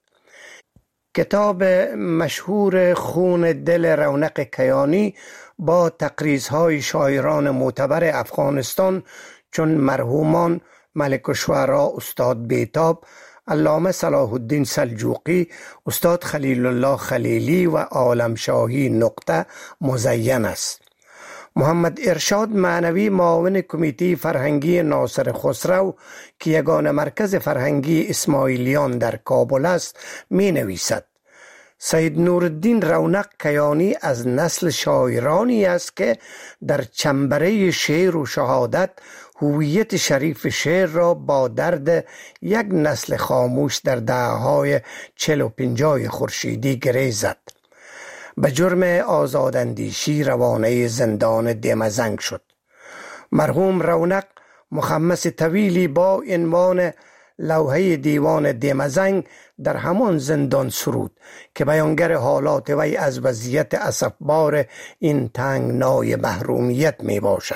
کتاب مشهور خون دل رونق کیانی با تقریض‌های شاعران معتبر افغانستان چون مرحومان ملک الشعراء استاد بیتاب، علامه صلاح الدین سلجوقی، استاد خلیل الله خلیلی و عالمشاهی نقطه مزین است. محمد ارشاد معنوی معاون کمیته فرهنگی ناصر خسرو که یگانه مرکز فرهنگی اسماعیلیان در کابل است می نویسد: سید نورالدین رونق کیانی از نسل شاعرانی است که در چنبره شعر و شهادت هویت شریف شعر را با درد یک نسل خاموش در دهه‌های 40 و 50 خورشیدی گره زد. به جرم آزاداندیشی روانه زندان دمزنگ شد. مرحوم رونق مخمس طویلی با عنوان لوحه دیوان دمزنگ در همان زندان سرود که بیانگر حالات وی از وضعیت اسفبار این تنگنای محرومیت می باشد.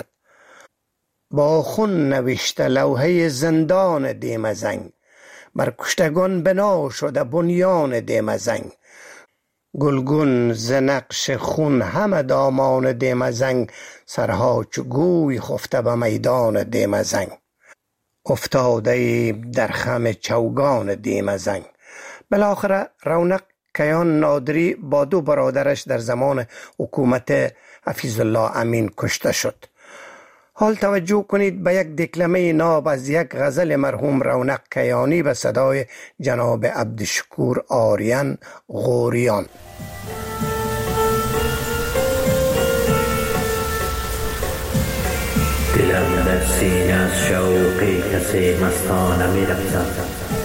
با خون نوشته لوحه زندان دمزنگ، بر کشتگان بنا شده بنیان دمزنگ. گلگون ز نقش خون همه دامان دمزنگ، سرها چو گوی خفته به میدان دمزنگ. افتاده در خم چوگان دمزنگ. بالاخره رونق کیان نادری با 2 برادرش در زمان حکومت حفیظ الله امین کشته شد. حال توجه کنید به یک دکلمه ناب از یک غزل مرحوم رونق کیانی به صدای جناب عبدالشکور آریان غوریان. دلم در سینه از شوقی کسی مستانه می رقصد،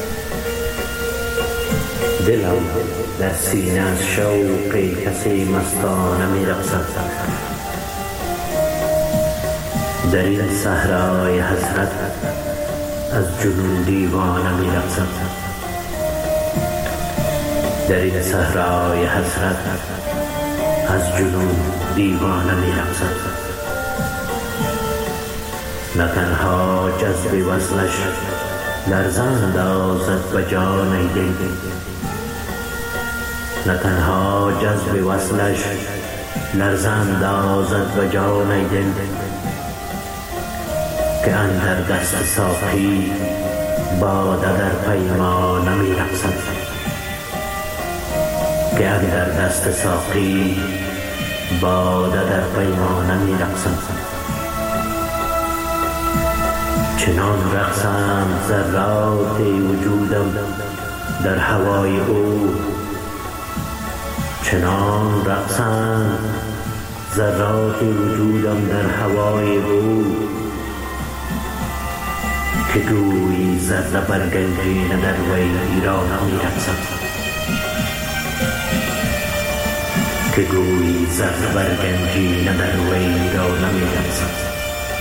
دلم در سینه از شوقی کسی مستانه می رقصد. در این صحرای حسرت از جنون دیوانه می رقصد، در این صحرای حسرت از جنون دیوانه می رقصد. نه تنها جذب وصلش لرزان اندازد به جان دل، نه تنها جذب وصلش لرزان اندازد به جان دل، که اندر دست ساقی باده در پیمانه می رقصد، که اندر دست ساقی باده در پیمانه می رقصد. چنان رقصند ذرات وجودم در هوای او، چنان رقصند ذرات وجودم در هوای او، که گویی ذره بر گنجینه در وی ایران می رقصد، که گویی ذره بر گنجینه در وی ایران می رقصد.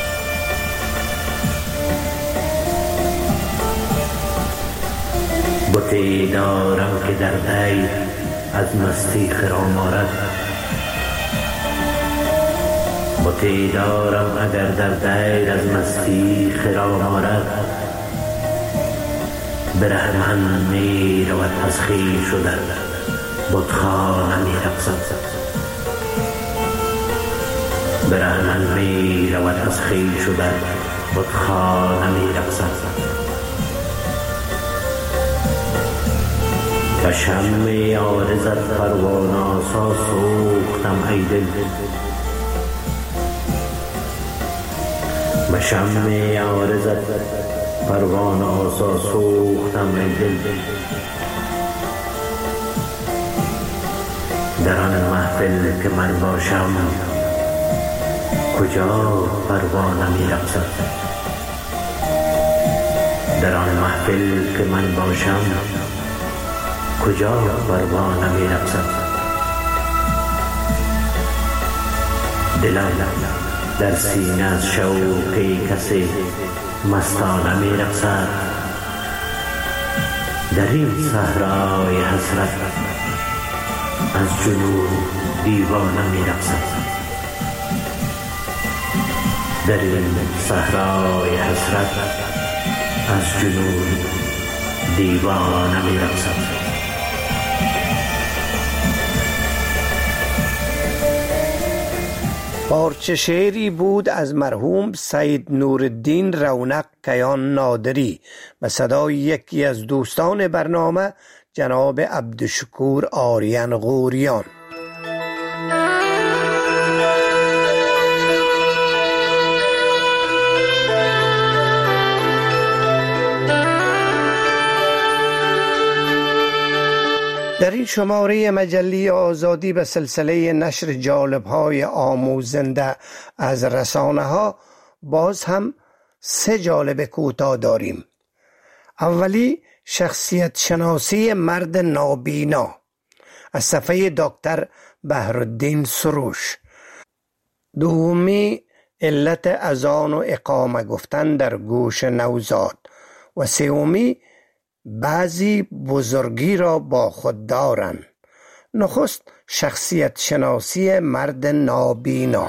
بتی دارم که در دی از مستی خرام آرد، بتی دارم اگر در دیر از مستی خرام آرد، برهمن می رود از خویش و در بتخانه می رقصد، برهمن می رود از خویش و در بتخانه می رقصد. به شمع عارضت پروانه آسا سوختم ای دل، به شمع عارضت پروانه آسا سوختم ای دل، در آن محفل که من باشم کجا پروانه می رقصد، در آن محفل که من باشم کجا پروانه می رقصد. دلم در سینه از شوق کسی مستانه می رقصد، در این صحرای حسرت از جنون دیوانه می رقصد، در این صحرای حسرت از جنون دیوانه می رقصد. پارچه شعری بود از مرحوم سید نورالدین رونق کیان نادری به صدای یکی از دوستان برنامه جناب عبدالشکور آریان غوریان. در این شماره مجله آزادی به سلسله نشر جالب‌های آموزنده از رسانه‌ها باز هم 3 جالب کوتاه داریم. اولی شخصیت شناسی مرد نابینا از صفحه دکتر بهرالدین سروش. دومی علت اذان و اقامه گفتن در گوش نوزاد و سومی بعضی بزرگی را با خود دارند. نخست شخصیت شناسی مرد نابینا.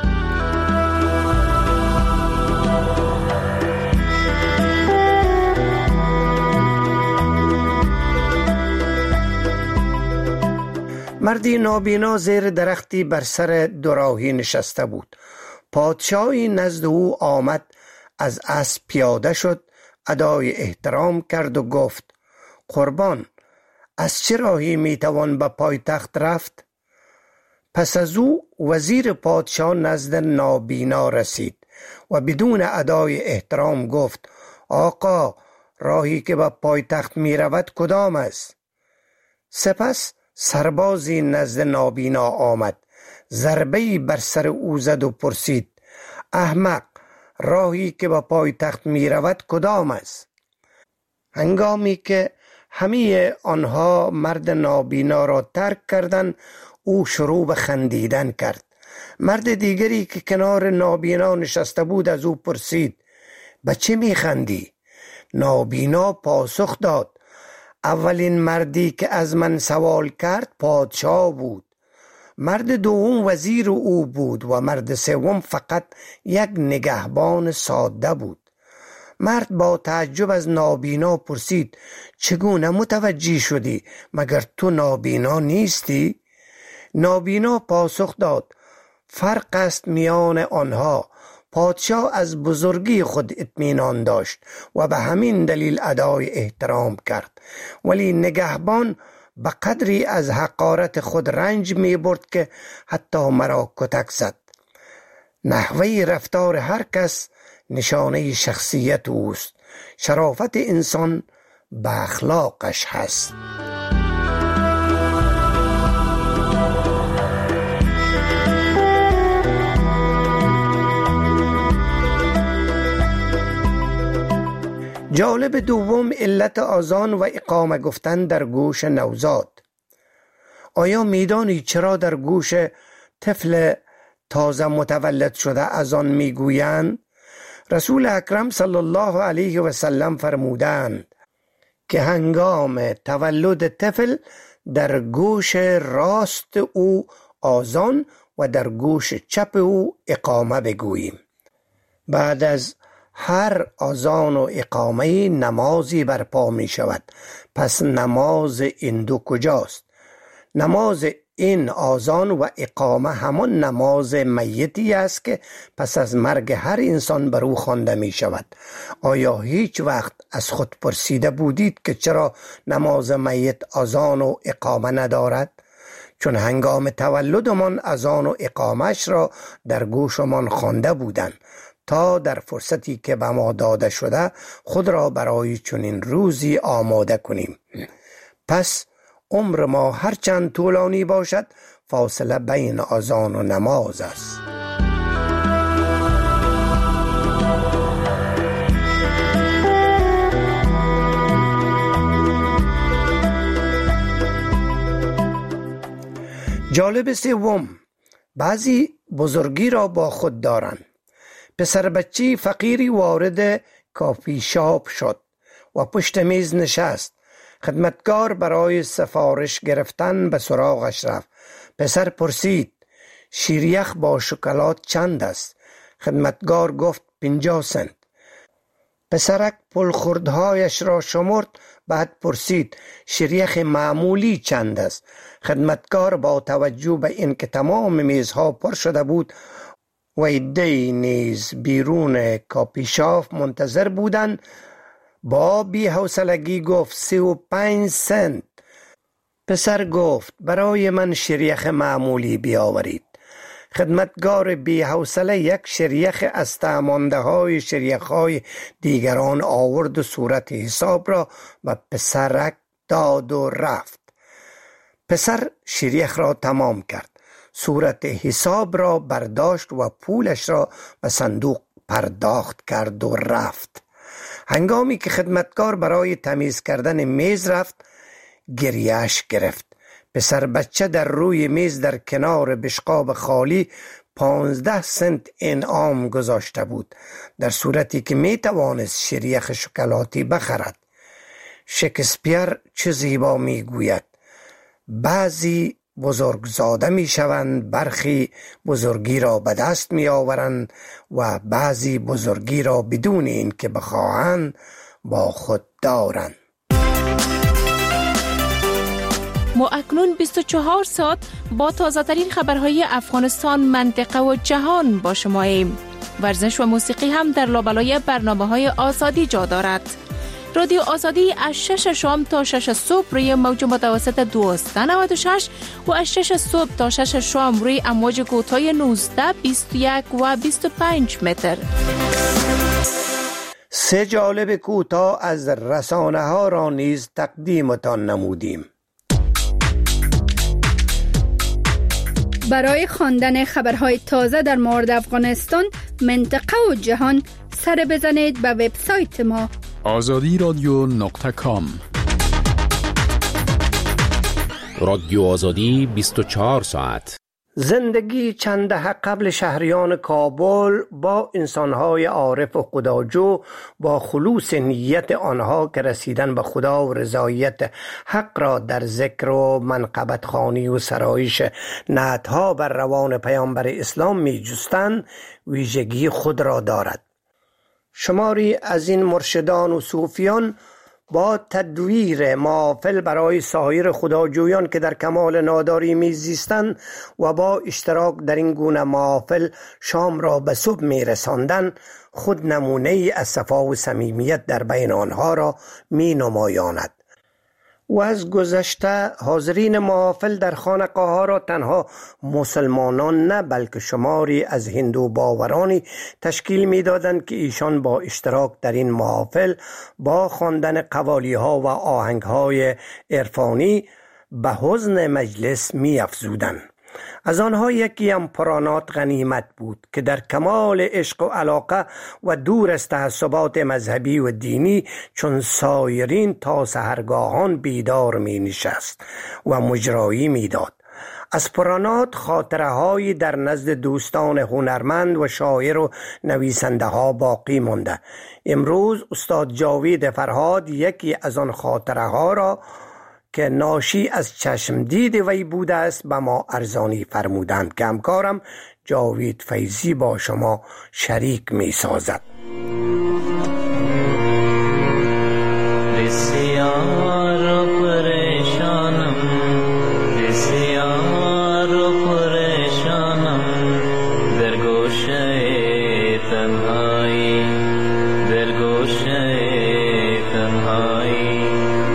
مردی نابینا زیر درختی بر سر دوراهی نشسته بود. پادشاهی نزد او آمد، از اسب پیاده شد، ادای احترام کرد و گفت: قربان، از چه راهی میتوان به پایتخت رفت؟ پس از او وزیر پادشاه نزد نابینا رسید و بدون ادای احترام گفت: آقا، راهی که به پایتخت میرود کدام است؟ سپس سربازی نزد نابینا آمد، ضربه‌ای بر سر او زد و پرسید: احمق، راهی که به پایتخت می رود کدام است؟ هنگامی که همه آنها مرد نابینا را ترک کردند، او شروع به خندیدن کرد. مرد دیگری که کنار نابینا نشسته بود از او پرسید: به چه می خندی؟ نابینا پاسخ داد: اولین مردی که از من سوال کرد پادشاه بود، مرد دوم وزیر او بود و مرد سوم فقط یک نگهبان ساده بود. مرد با تعجب از نابینا پرسید: چگونه متوجه شدی؟ مگر تو نابینا نیستی؟ نابینا پاسخ داد: فرق است میان آنها. پادشاه از بزرگی خود اطمینان داشت و به همین دلیل ادای احترام کرد، ولی نگهبان به قدری از حقارت خود رنج می برد که حتی مرا کتک زد. نحوه رفتار هر کس نشانه شخصیت اوست. شرافت انسان به اخلاقش هست. جالب دوم علت آذان و اقامه گفتن در گوش نوزاد. آیا میدانی چرا در گوش طفل تازه متولد شده اذان میگویند؟ رسول اکرم صلی الله علیه و سلم فرمودند که هنگام تولد طفل در گوش راست او آذان و در گوش چپ او اقامه بگوییم. بعد از هر آذان و اقامه نمازی برپا می شود. پس نماز این دو کجاست؟ نماز این آذان و اقامه همان نماز میتی است که پس از مرگ هر انسان بر او خوانده می شود. آیا هیچ وقت از خود پرسیده بودید که چرا نماز میت آذان و اقامه ندارد؟ چون هنگام تولدمان اذان و اقامش را در گوشمان خوانده بودند تا در فرصتی که به ما داده شده خود را برای چنین روزی آماده کنیم. پس عمر ما هرچند طولانی باشد فاصله بین اذان و نماز است. جالب سوم، بعضی بزرگی را با خود دارند. پسر بچی فقیری وارد کافی شاپ شد و پشت میز نشست. خدمتگار برای سفارش گرفتن به سراغش رفت. پسر پرسید شیریخ با شکلات چند است؟ خدمتگار گفت 50 سنت. پسرک پلخوردهایش را شمرد، بعد پرسید شیریخ معمولی چند است؟ خدمتگار با توجه به این که تمام میزها پر شده بود و عده‌ای نیز بیرون کافی شاپ منتظر بودند با بی‌حوصلگی گفت 35 سنت. پسر گفت برای من شیریخ معمولی بیاورید. خدمتگار بی‌حوصله یک شیریخ از طعمانده های شیریخ‌های دیگران آورد و صورت حساب را به پسرک داد و رفت. پسر شیریخ را تمام کرد، صورت حساب را برداشت و پولش را به صندوق پرداخت کرد و رفت. هنگامی که خدمتکار برای تمیز کردن میز رفت گریه‌اش گرفت. پسر بچه در روی میز در کنار بشقاب خالی 15 سنت انعام گذاشته بود، در صورتی که می توانست شیریخ شکلاتی بخرد. شکسپیر چه زیبا می گوید بعضی بزرگزاده می شوند، برخی بزرگی را به دست می آورند و بعضی بزرگی را بدون این که بخواهند با خود دارند. ما اکنون 24 ساعت با تازه ترین خبرهای افغانستان، منطقه و جهان با شماییم. ورزش و موسیقی هم در لابلای برنامه‌های آزادی جا دارد. رادیو آزادی از 6 شام تا 6 صبح روی موج متوسط 1296 و از 6 صبح تا 6 شام روی امواج کوتاه 19، 21 و 25 متر. 3 جالب کوتاه از رسانه ها را نیز تقدیمتان نمودیم. برای خواندن خبرهای تازه در مورد افغانستان، منطقه و جهان سر بزنید به وبسایت ما azadi.radio.com. رادیو آزادی 24 ساعت. زندگی چند دهه قبل شهریان کابل با انسانهای عارف و خداجو با خلوص نیت آنها که رسیدن به خدا و رضایت حق را در ذکر و منقبت خوانی و سرایش نعتها بر روان پیامبر اسلام می جستند ویژگی خود را دارد. شماری از این مرشدان و صوفیان با تدویر محافل برای سایر خداجویان که در کمال ناداری میزیستند و با اشتراک در این گونه محافل شام را به صبح میرساندند، خود نمونه ای از صفا و صمیمیت در بین آنها را می نمایاند. و از گذشته حاضرین محافل در خانقاه ها را تنها مسلمانان نه بلکه شماری از هندو باورانی تشکیل می دادند که ایشان با اشتراک در این محافل با خواندن قوالی ها و آهنگ های عرفانی به حزن مجلس می افزودند. از آنها یکی هم پرانات غنیمت بود که در کمال عشق و علاقه و دور از تعصبات مذهبی و دینی چون سایرین تا سحرگاهان بیدار می نشست و مجرایی می داد. از پرانات خاطره هایی در نزد دوستان هنرمند و شاعر و نویسنده ها باقی مانده. امروز استاد جاوید فرهاد یکی از آن خاطره ها را که ناشی از چشمدید وی بوده است به ما ارزانی فرمودند که همکارم جاوید فیضی با شما شریک می سازد. بسیار پریشانم بسیار پریشانم در گوشه تنهایی در گوشه تنهایی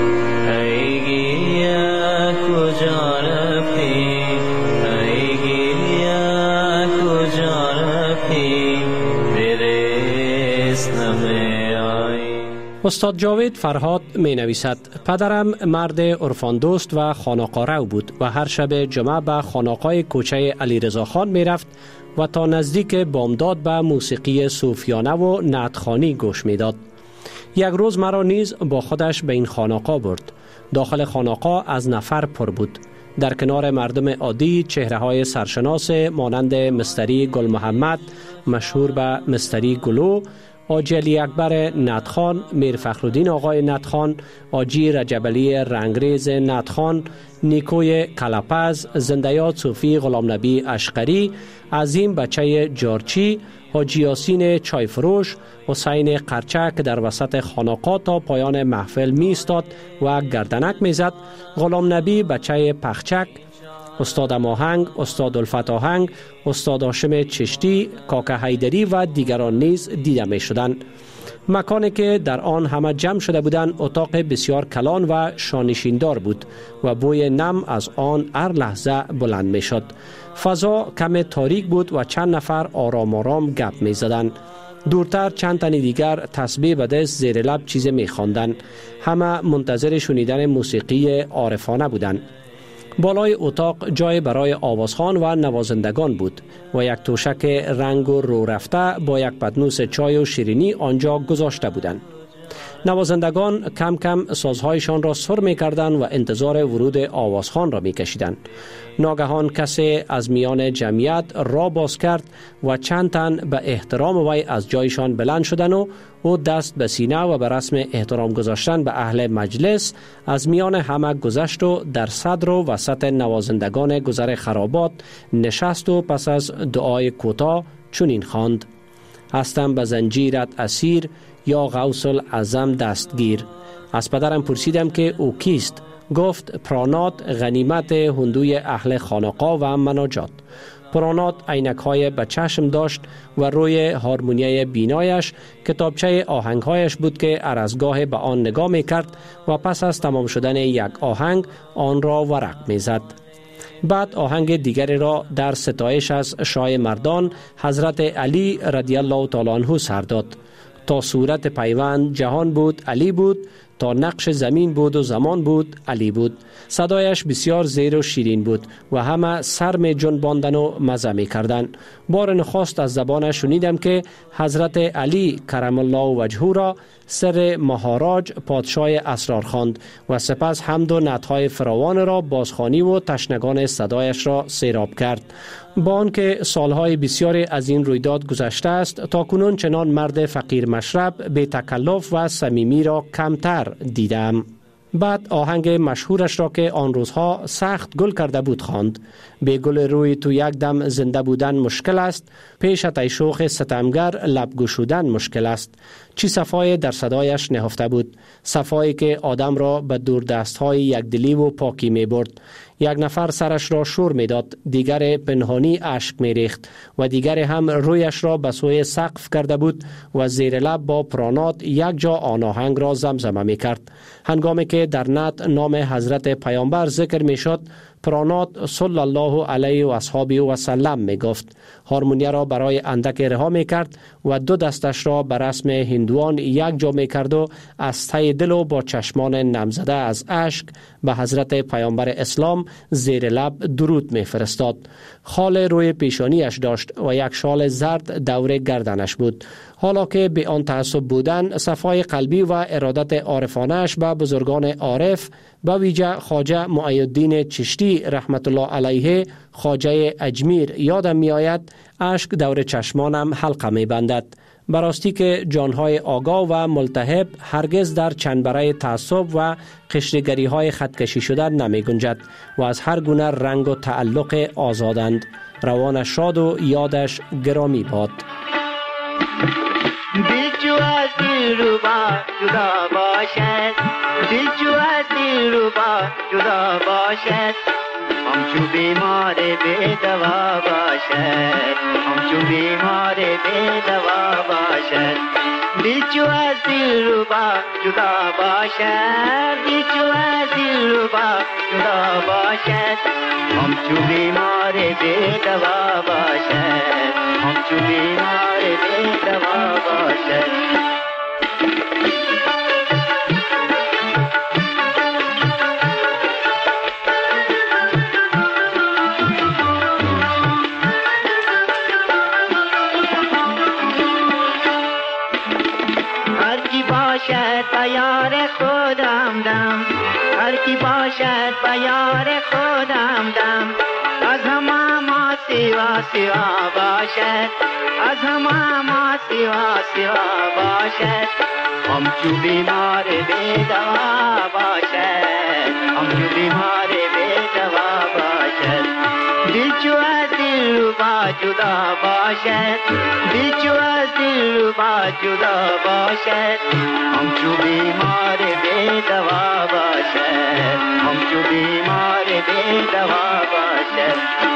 استاد جاوید فرهاد می نویسد: پدرم مرد عرفان دوست و خانقاره بود و هر شب جمعه به خانقاه کوچه علیرضا خان می رفت و تا نزدیک بامداد به موسیقی صوفیانه و نعتخوانی گوش می داد. یک روز مرا نیز با خودش به این خانقاه برد. داخل خانقاه از نفر پر بود. در کنار مردم عادی چهره های سرشناس مانند مستری گل محمد مشهور به مستری گلو، حاجی علی اکبر نعتخوان، میر فخرالدین آقای نعتخوان، حاجی رجب علی رنگریز نعتخوان، نیکوی کلپز، زنده‌یاد صوفی غلام نبی اشقری، عظیم بچه جارچی، حاجی یاسین چای فروش، حسین قرچک در وسط خانقاه تا پایان محفل می ایستاد و گردنک می زد، غلام نبی بچه پخچک، استاد آهنگ، استاد الفت آهنگ، استاد هاشم چشتی، کاکا حیدری و دیگران نیز دیده می شدند. مکانی که در آن همه جمع شده بودند اتاق بسیار کلان و شانشیندار بود و بوی نم از آن هر لحظه بلند می شد. فضا کم تاریک بود و چند نفر آرام آرام گپ می زدند. دورتر چند تن دیگر تسبیح به دست زیر لب چیز می خواندند. همه منتظر شنیدن موسیقی عارفانه بودند. بالای اتاق جای برای آوازخوان و نوازندگان بود و یک توشک رنگ و رو رفته با یک پتنوس چای و شیرینی آنجا گذاشته بودند. نوازندگان کم کم سازهایشان را سر می کردند و انتظار ورود آوازخوان را می کشیدند. ناگهان کسی از میان جمعیت را باز کرد و چند تن به احترام وی از جایشان بلند شدند و او دست به سینه و به رسم احترام گذاشتن به اهل مجلس از میان همه گذشت و در صدر و وسط نوازندگان گذر خرابات نشست و پس از دعای کوتاه چنین خواند: هستم به زنجیرت اسیر یا غوث الاعظم دستگیر. از پدرم پرسیدم که او کیست؟ گفت پرانات، غنیمت هندوی اهل خانقاه و مناجات. پرانات عینک‌های به چشم داشت و روی هارمونیای بینایش کتابچه آهنگ‌هایش بود که هر از گاه به آن نگاه می‌کرد و پس از تمام شدن یک آهنگ آن را ورق می‌زد. بعد آهنگ دیگری را در ستایش از شاه مردان حضرت علی رضی الله تعالی عنه سر داد. تا صورت پیوند جهان بود علی بود، تا نقش زمین بود و زمان بود علی بود. صدایش بسیار زیر و شیرین بود و همه سر می جنباندن و مزه می کردن. بار نخست از زبانش شنیدم که حضرت علی کرم الله وجهه را سر مهاراج پادشاه اسرار خواند و سپس حمد و نعتهای فراوان را بازخوانی و تشنگان صدایش را سیراب کرد. با آنکه سالهای بسیاری از این رویداد گذشته است، تا کنون چنان مرد فقیر مشرب به تکلف و صمیمی را کمتر دیدم. بعد آهنگ مشهورش را که آن روزها سخت گل کرده بود خواند: به گل روی تو یک دم زنده بودن مشکل است، پیشت ای شوخ ستمگر لب گشودن مشکل است. چی صفای در صدایش نهفته بود، صفایی که آدم را به دور دستهای یک دلی و پاکی می برد. یک نفر سرش را شور می داد، دیگر پنهانی اشک می ریخت و دیگر هم رویش را به سوی سقف کرده بود و زیر لب با پرانات یک جا آن آهنگ را زمزمه می کرد. هنگامی که که در نعت نام حضرت پیامبر ذکر می شد پرانات صلی الله علیه و اصحابه و سلم می گفت. هارمونیا را برای اندک رها می کرد و دو دستش را به رسم هندوان یک جا می کرد و از ته دل و با چشمان نمزده از اشک به حضرت پیامبر اسلام زیر لب درود می فرستاد. خال روی پیشانیش داشت و یک شال زرد دور گردنش بود. حالا که به آن تعصب بودن، صفای قلبی و ارادت عارفانش به بزرگان عارف به ویژه خواجه معی‌الدین چشتی رحمت الله علیه خواجه اجمیر یادم می آید، اشک دور چشمانم حلقه می بندد. براستی که جانهای آگاه و ملتهب هرگز در چنبره تعصب و قشرگری های خطکشی شدن نمی گنجد و از هر گونه رنگ و تعلق آزادند. روانش شاد و یادش گرامی باد. دل جو از دلربا جدا باشد، دل جو از دلربا جدا باشد، همچو بیمار بی دوا باشد، همچو بیمار بی دوا باشد. دل جو از دلربا جدا باشد، دل جو از دلربا جدا باشد، همچو بیمار بی دوا باشد، همچو بیمار بی دوا باشد. یار خودم دم، هر کی باشد به یار خودم دم، از همه ما سوا سوا باشد، از همه ما سوا سوا باشد، همچو بیمار بی دوا باشد، همچو بیمار بی دوا باشد. دل جو از دلربا جدا باشد، دل جو از دلربا جدا باشد، همچو بیمار بی دوا باشد، همچو بیمار بی دوا باشد.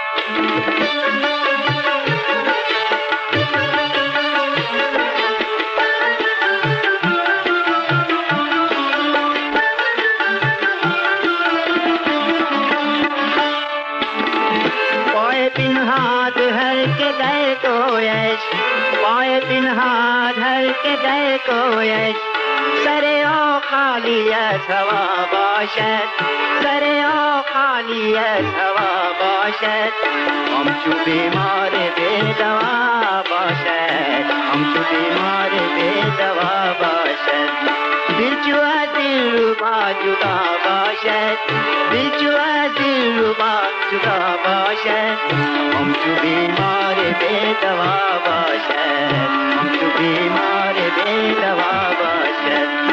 پای پنهاد هر که در کویش، سر آ خالی از هوا باشد، سر آ خالی از هوا باشد، همچو بیمار بی دوا باشد، همچو بیمار بی دوا باشد. دل جو از دلربا جدا باشد، دل جو از دلربا جدا باشد، همچو بیمار بی دوا باشد، همچو بیمار بی دوا باشد.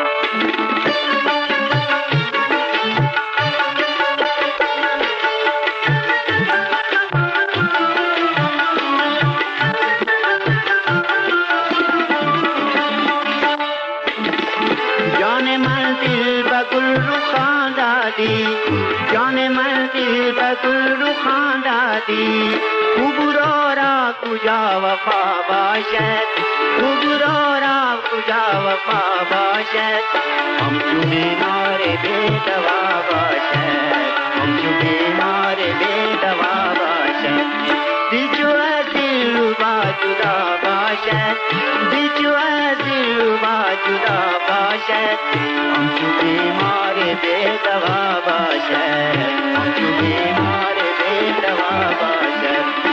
جان من دل به گل رو خواندادی، خوبرا را کجا وفا باشد، خوبرا را کجا وفا باشد، همچو بیمار بی دوا باشد، همچو بیمار بی دوا باشد. دل جو از دلربا جدا باشد، دل جو از دلربا جدا باشد، همچو بیمار بی دوا باشد، همچو بیمار بی دوا باشد.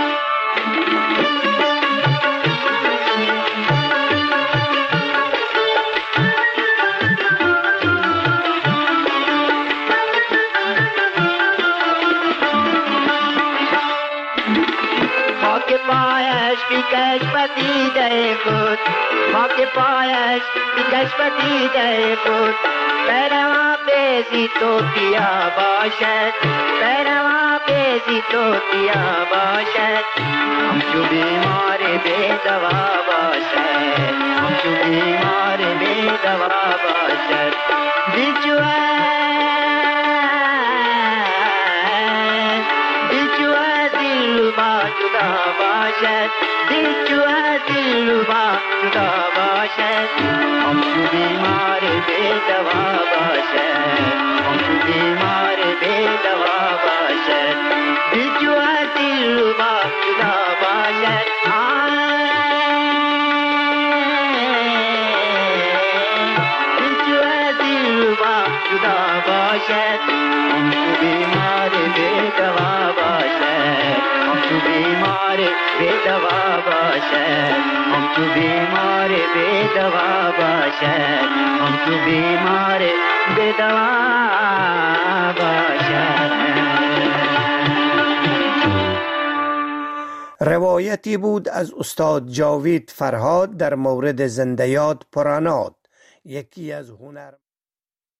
خاک پایش بیکش بدیده خود، خاک پایش بیکش بدیده خود، برما بیزی تو کیا باشد، برما بیزی تو کیا باشد، همچو بیمار بی دوا باشد، همچو بیمار بی دوا باشد. دل جو جدا باشد، دل جو از دلربا جدا باشد، همچو بیمار بی دوا باشد، باشد هم تو بیمار بی دوا باشد هم تو بیمار بی دوا باشد هم تو بیمار بی دوا باشد هم تو بیمار بی دوا باشد. روایتی بود از استاد جاوید فرهاد در مورد زنده یاد پرانات، یکی از هنر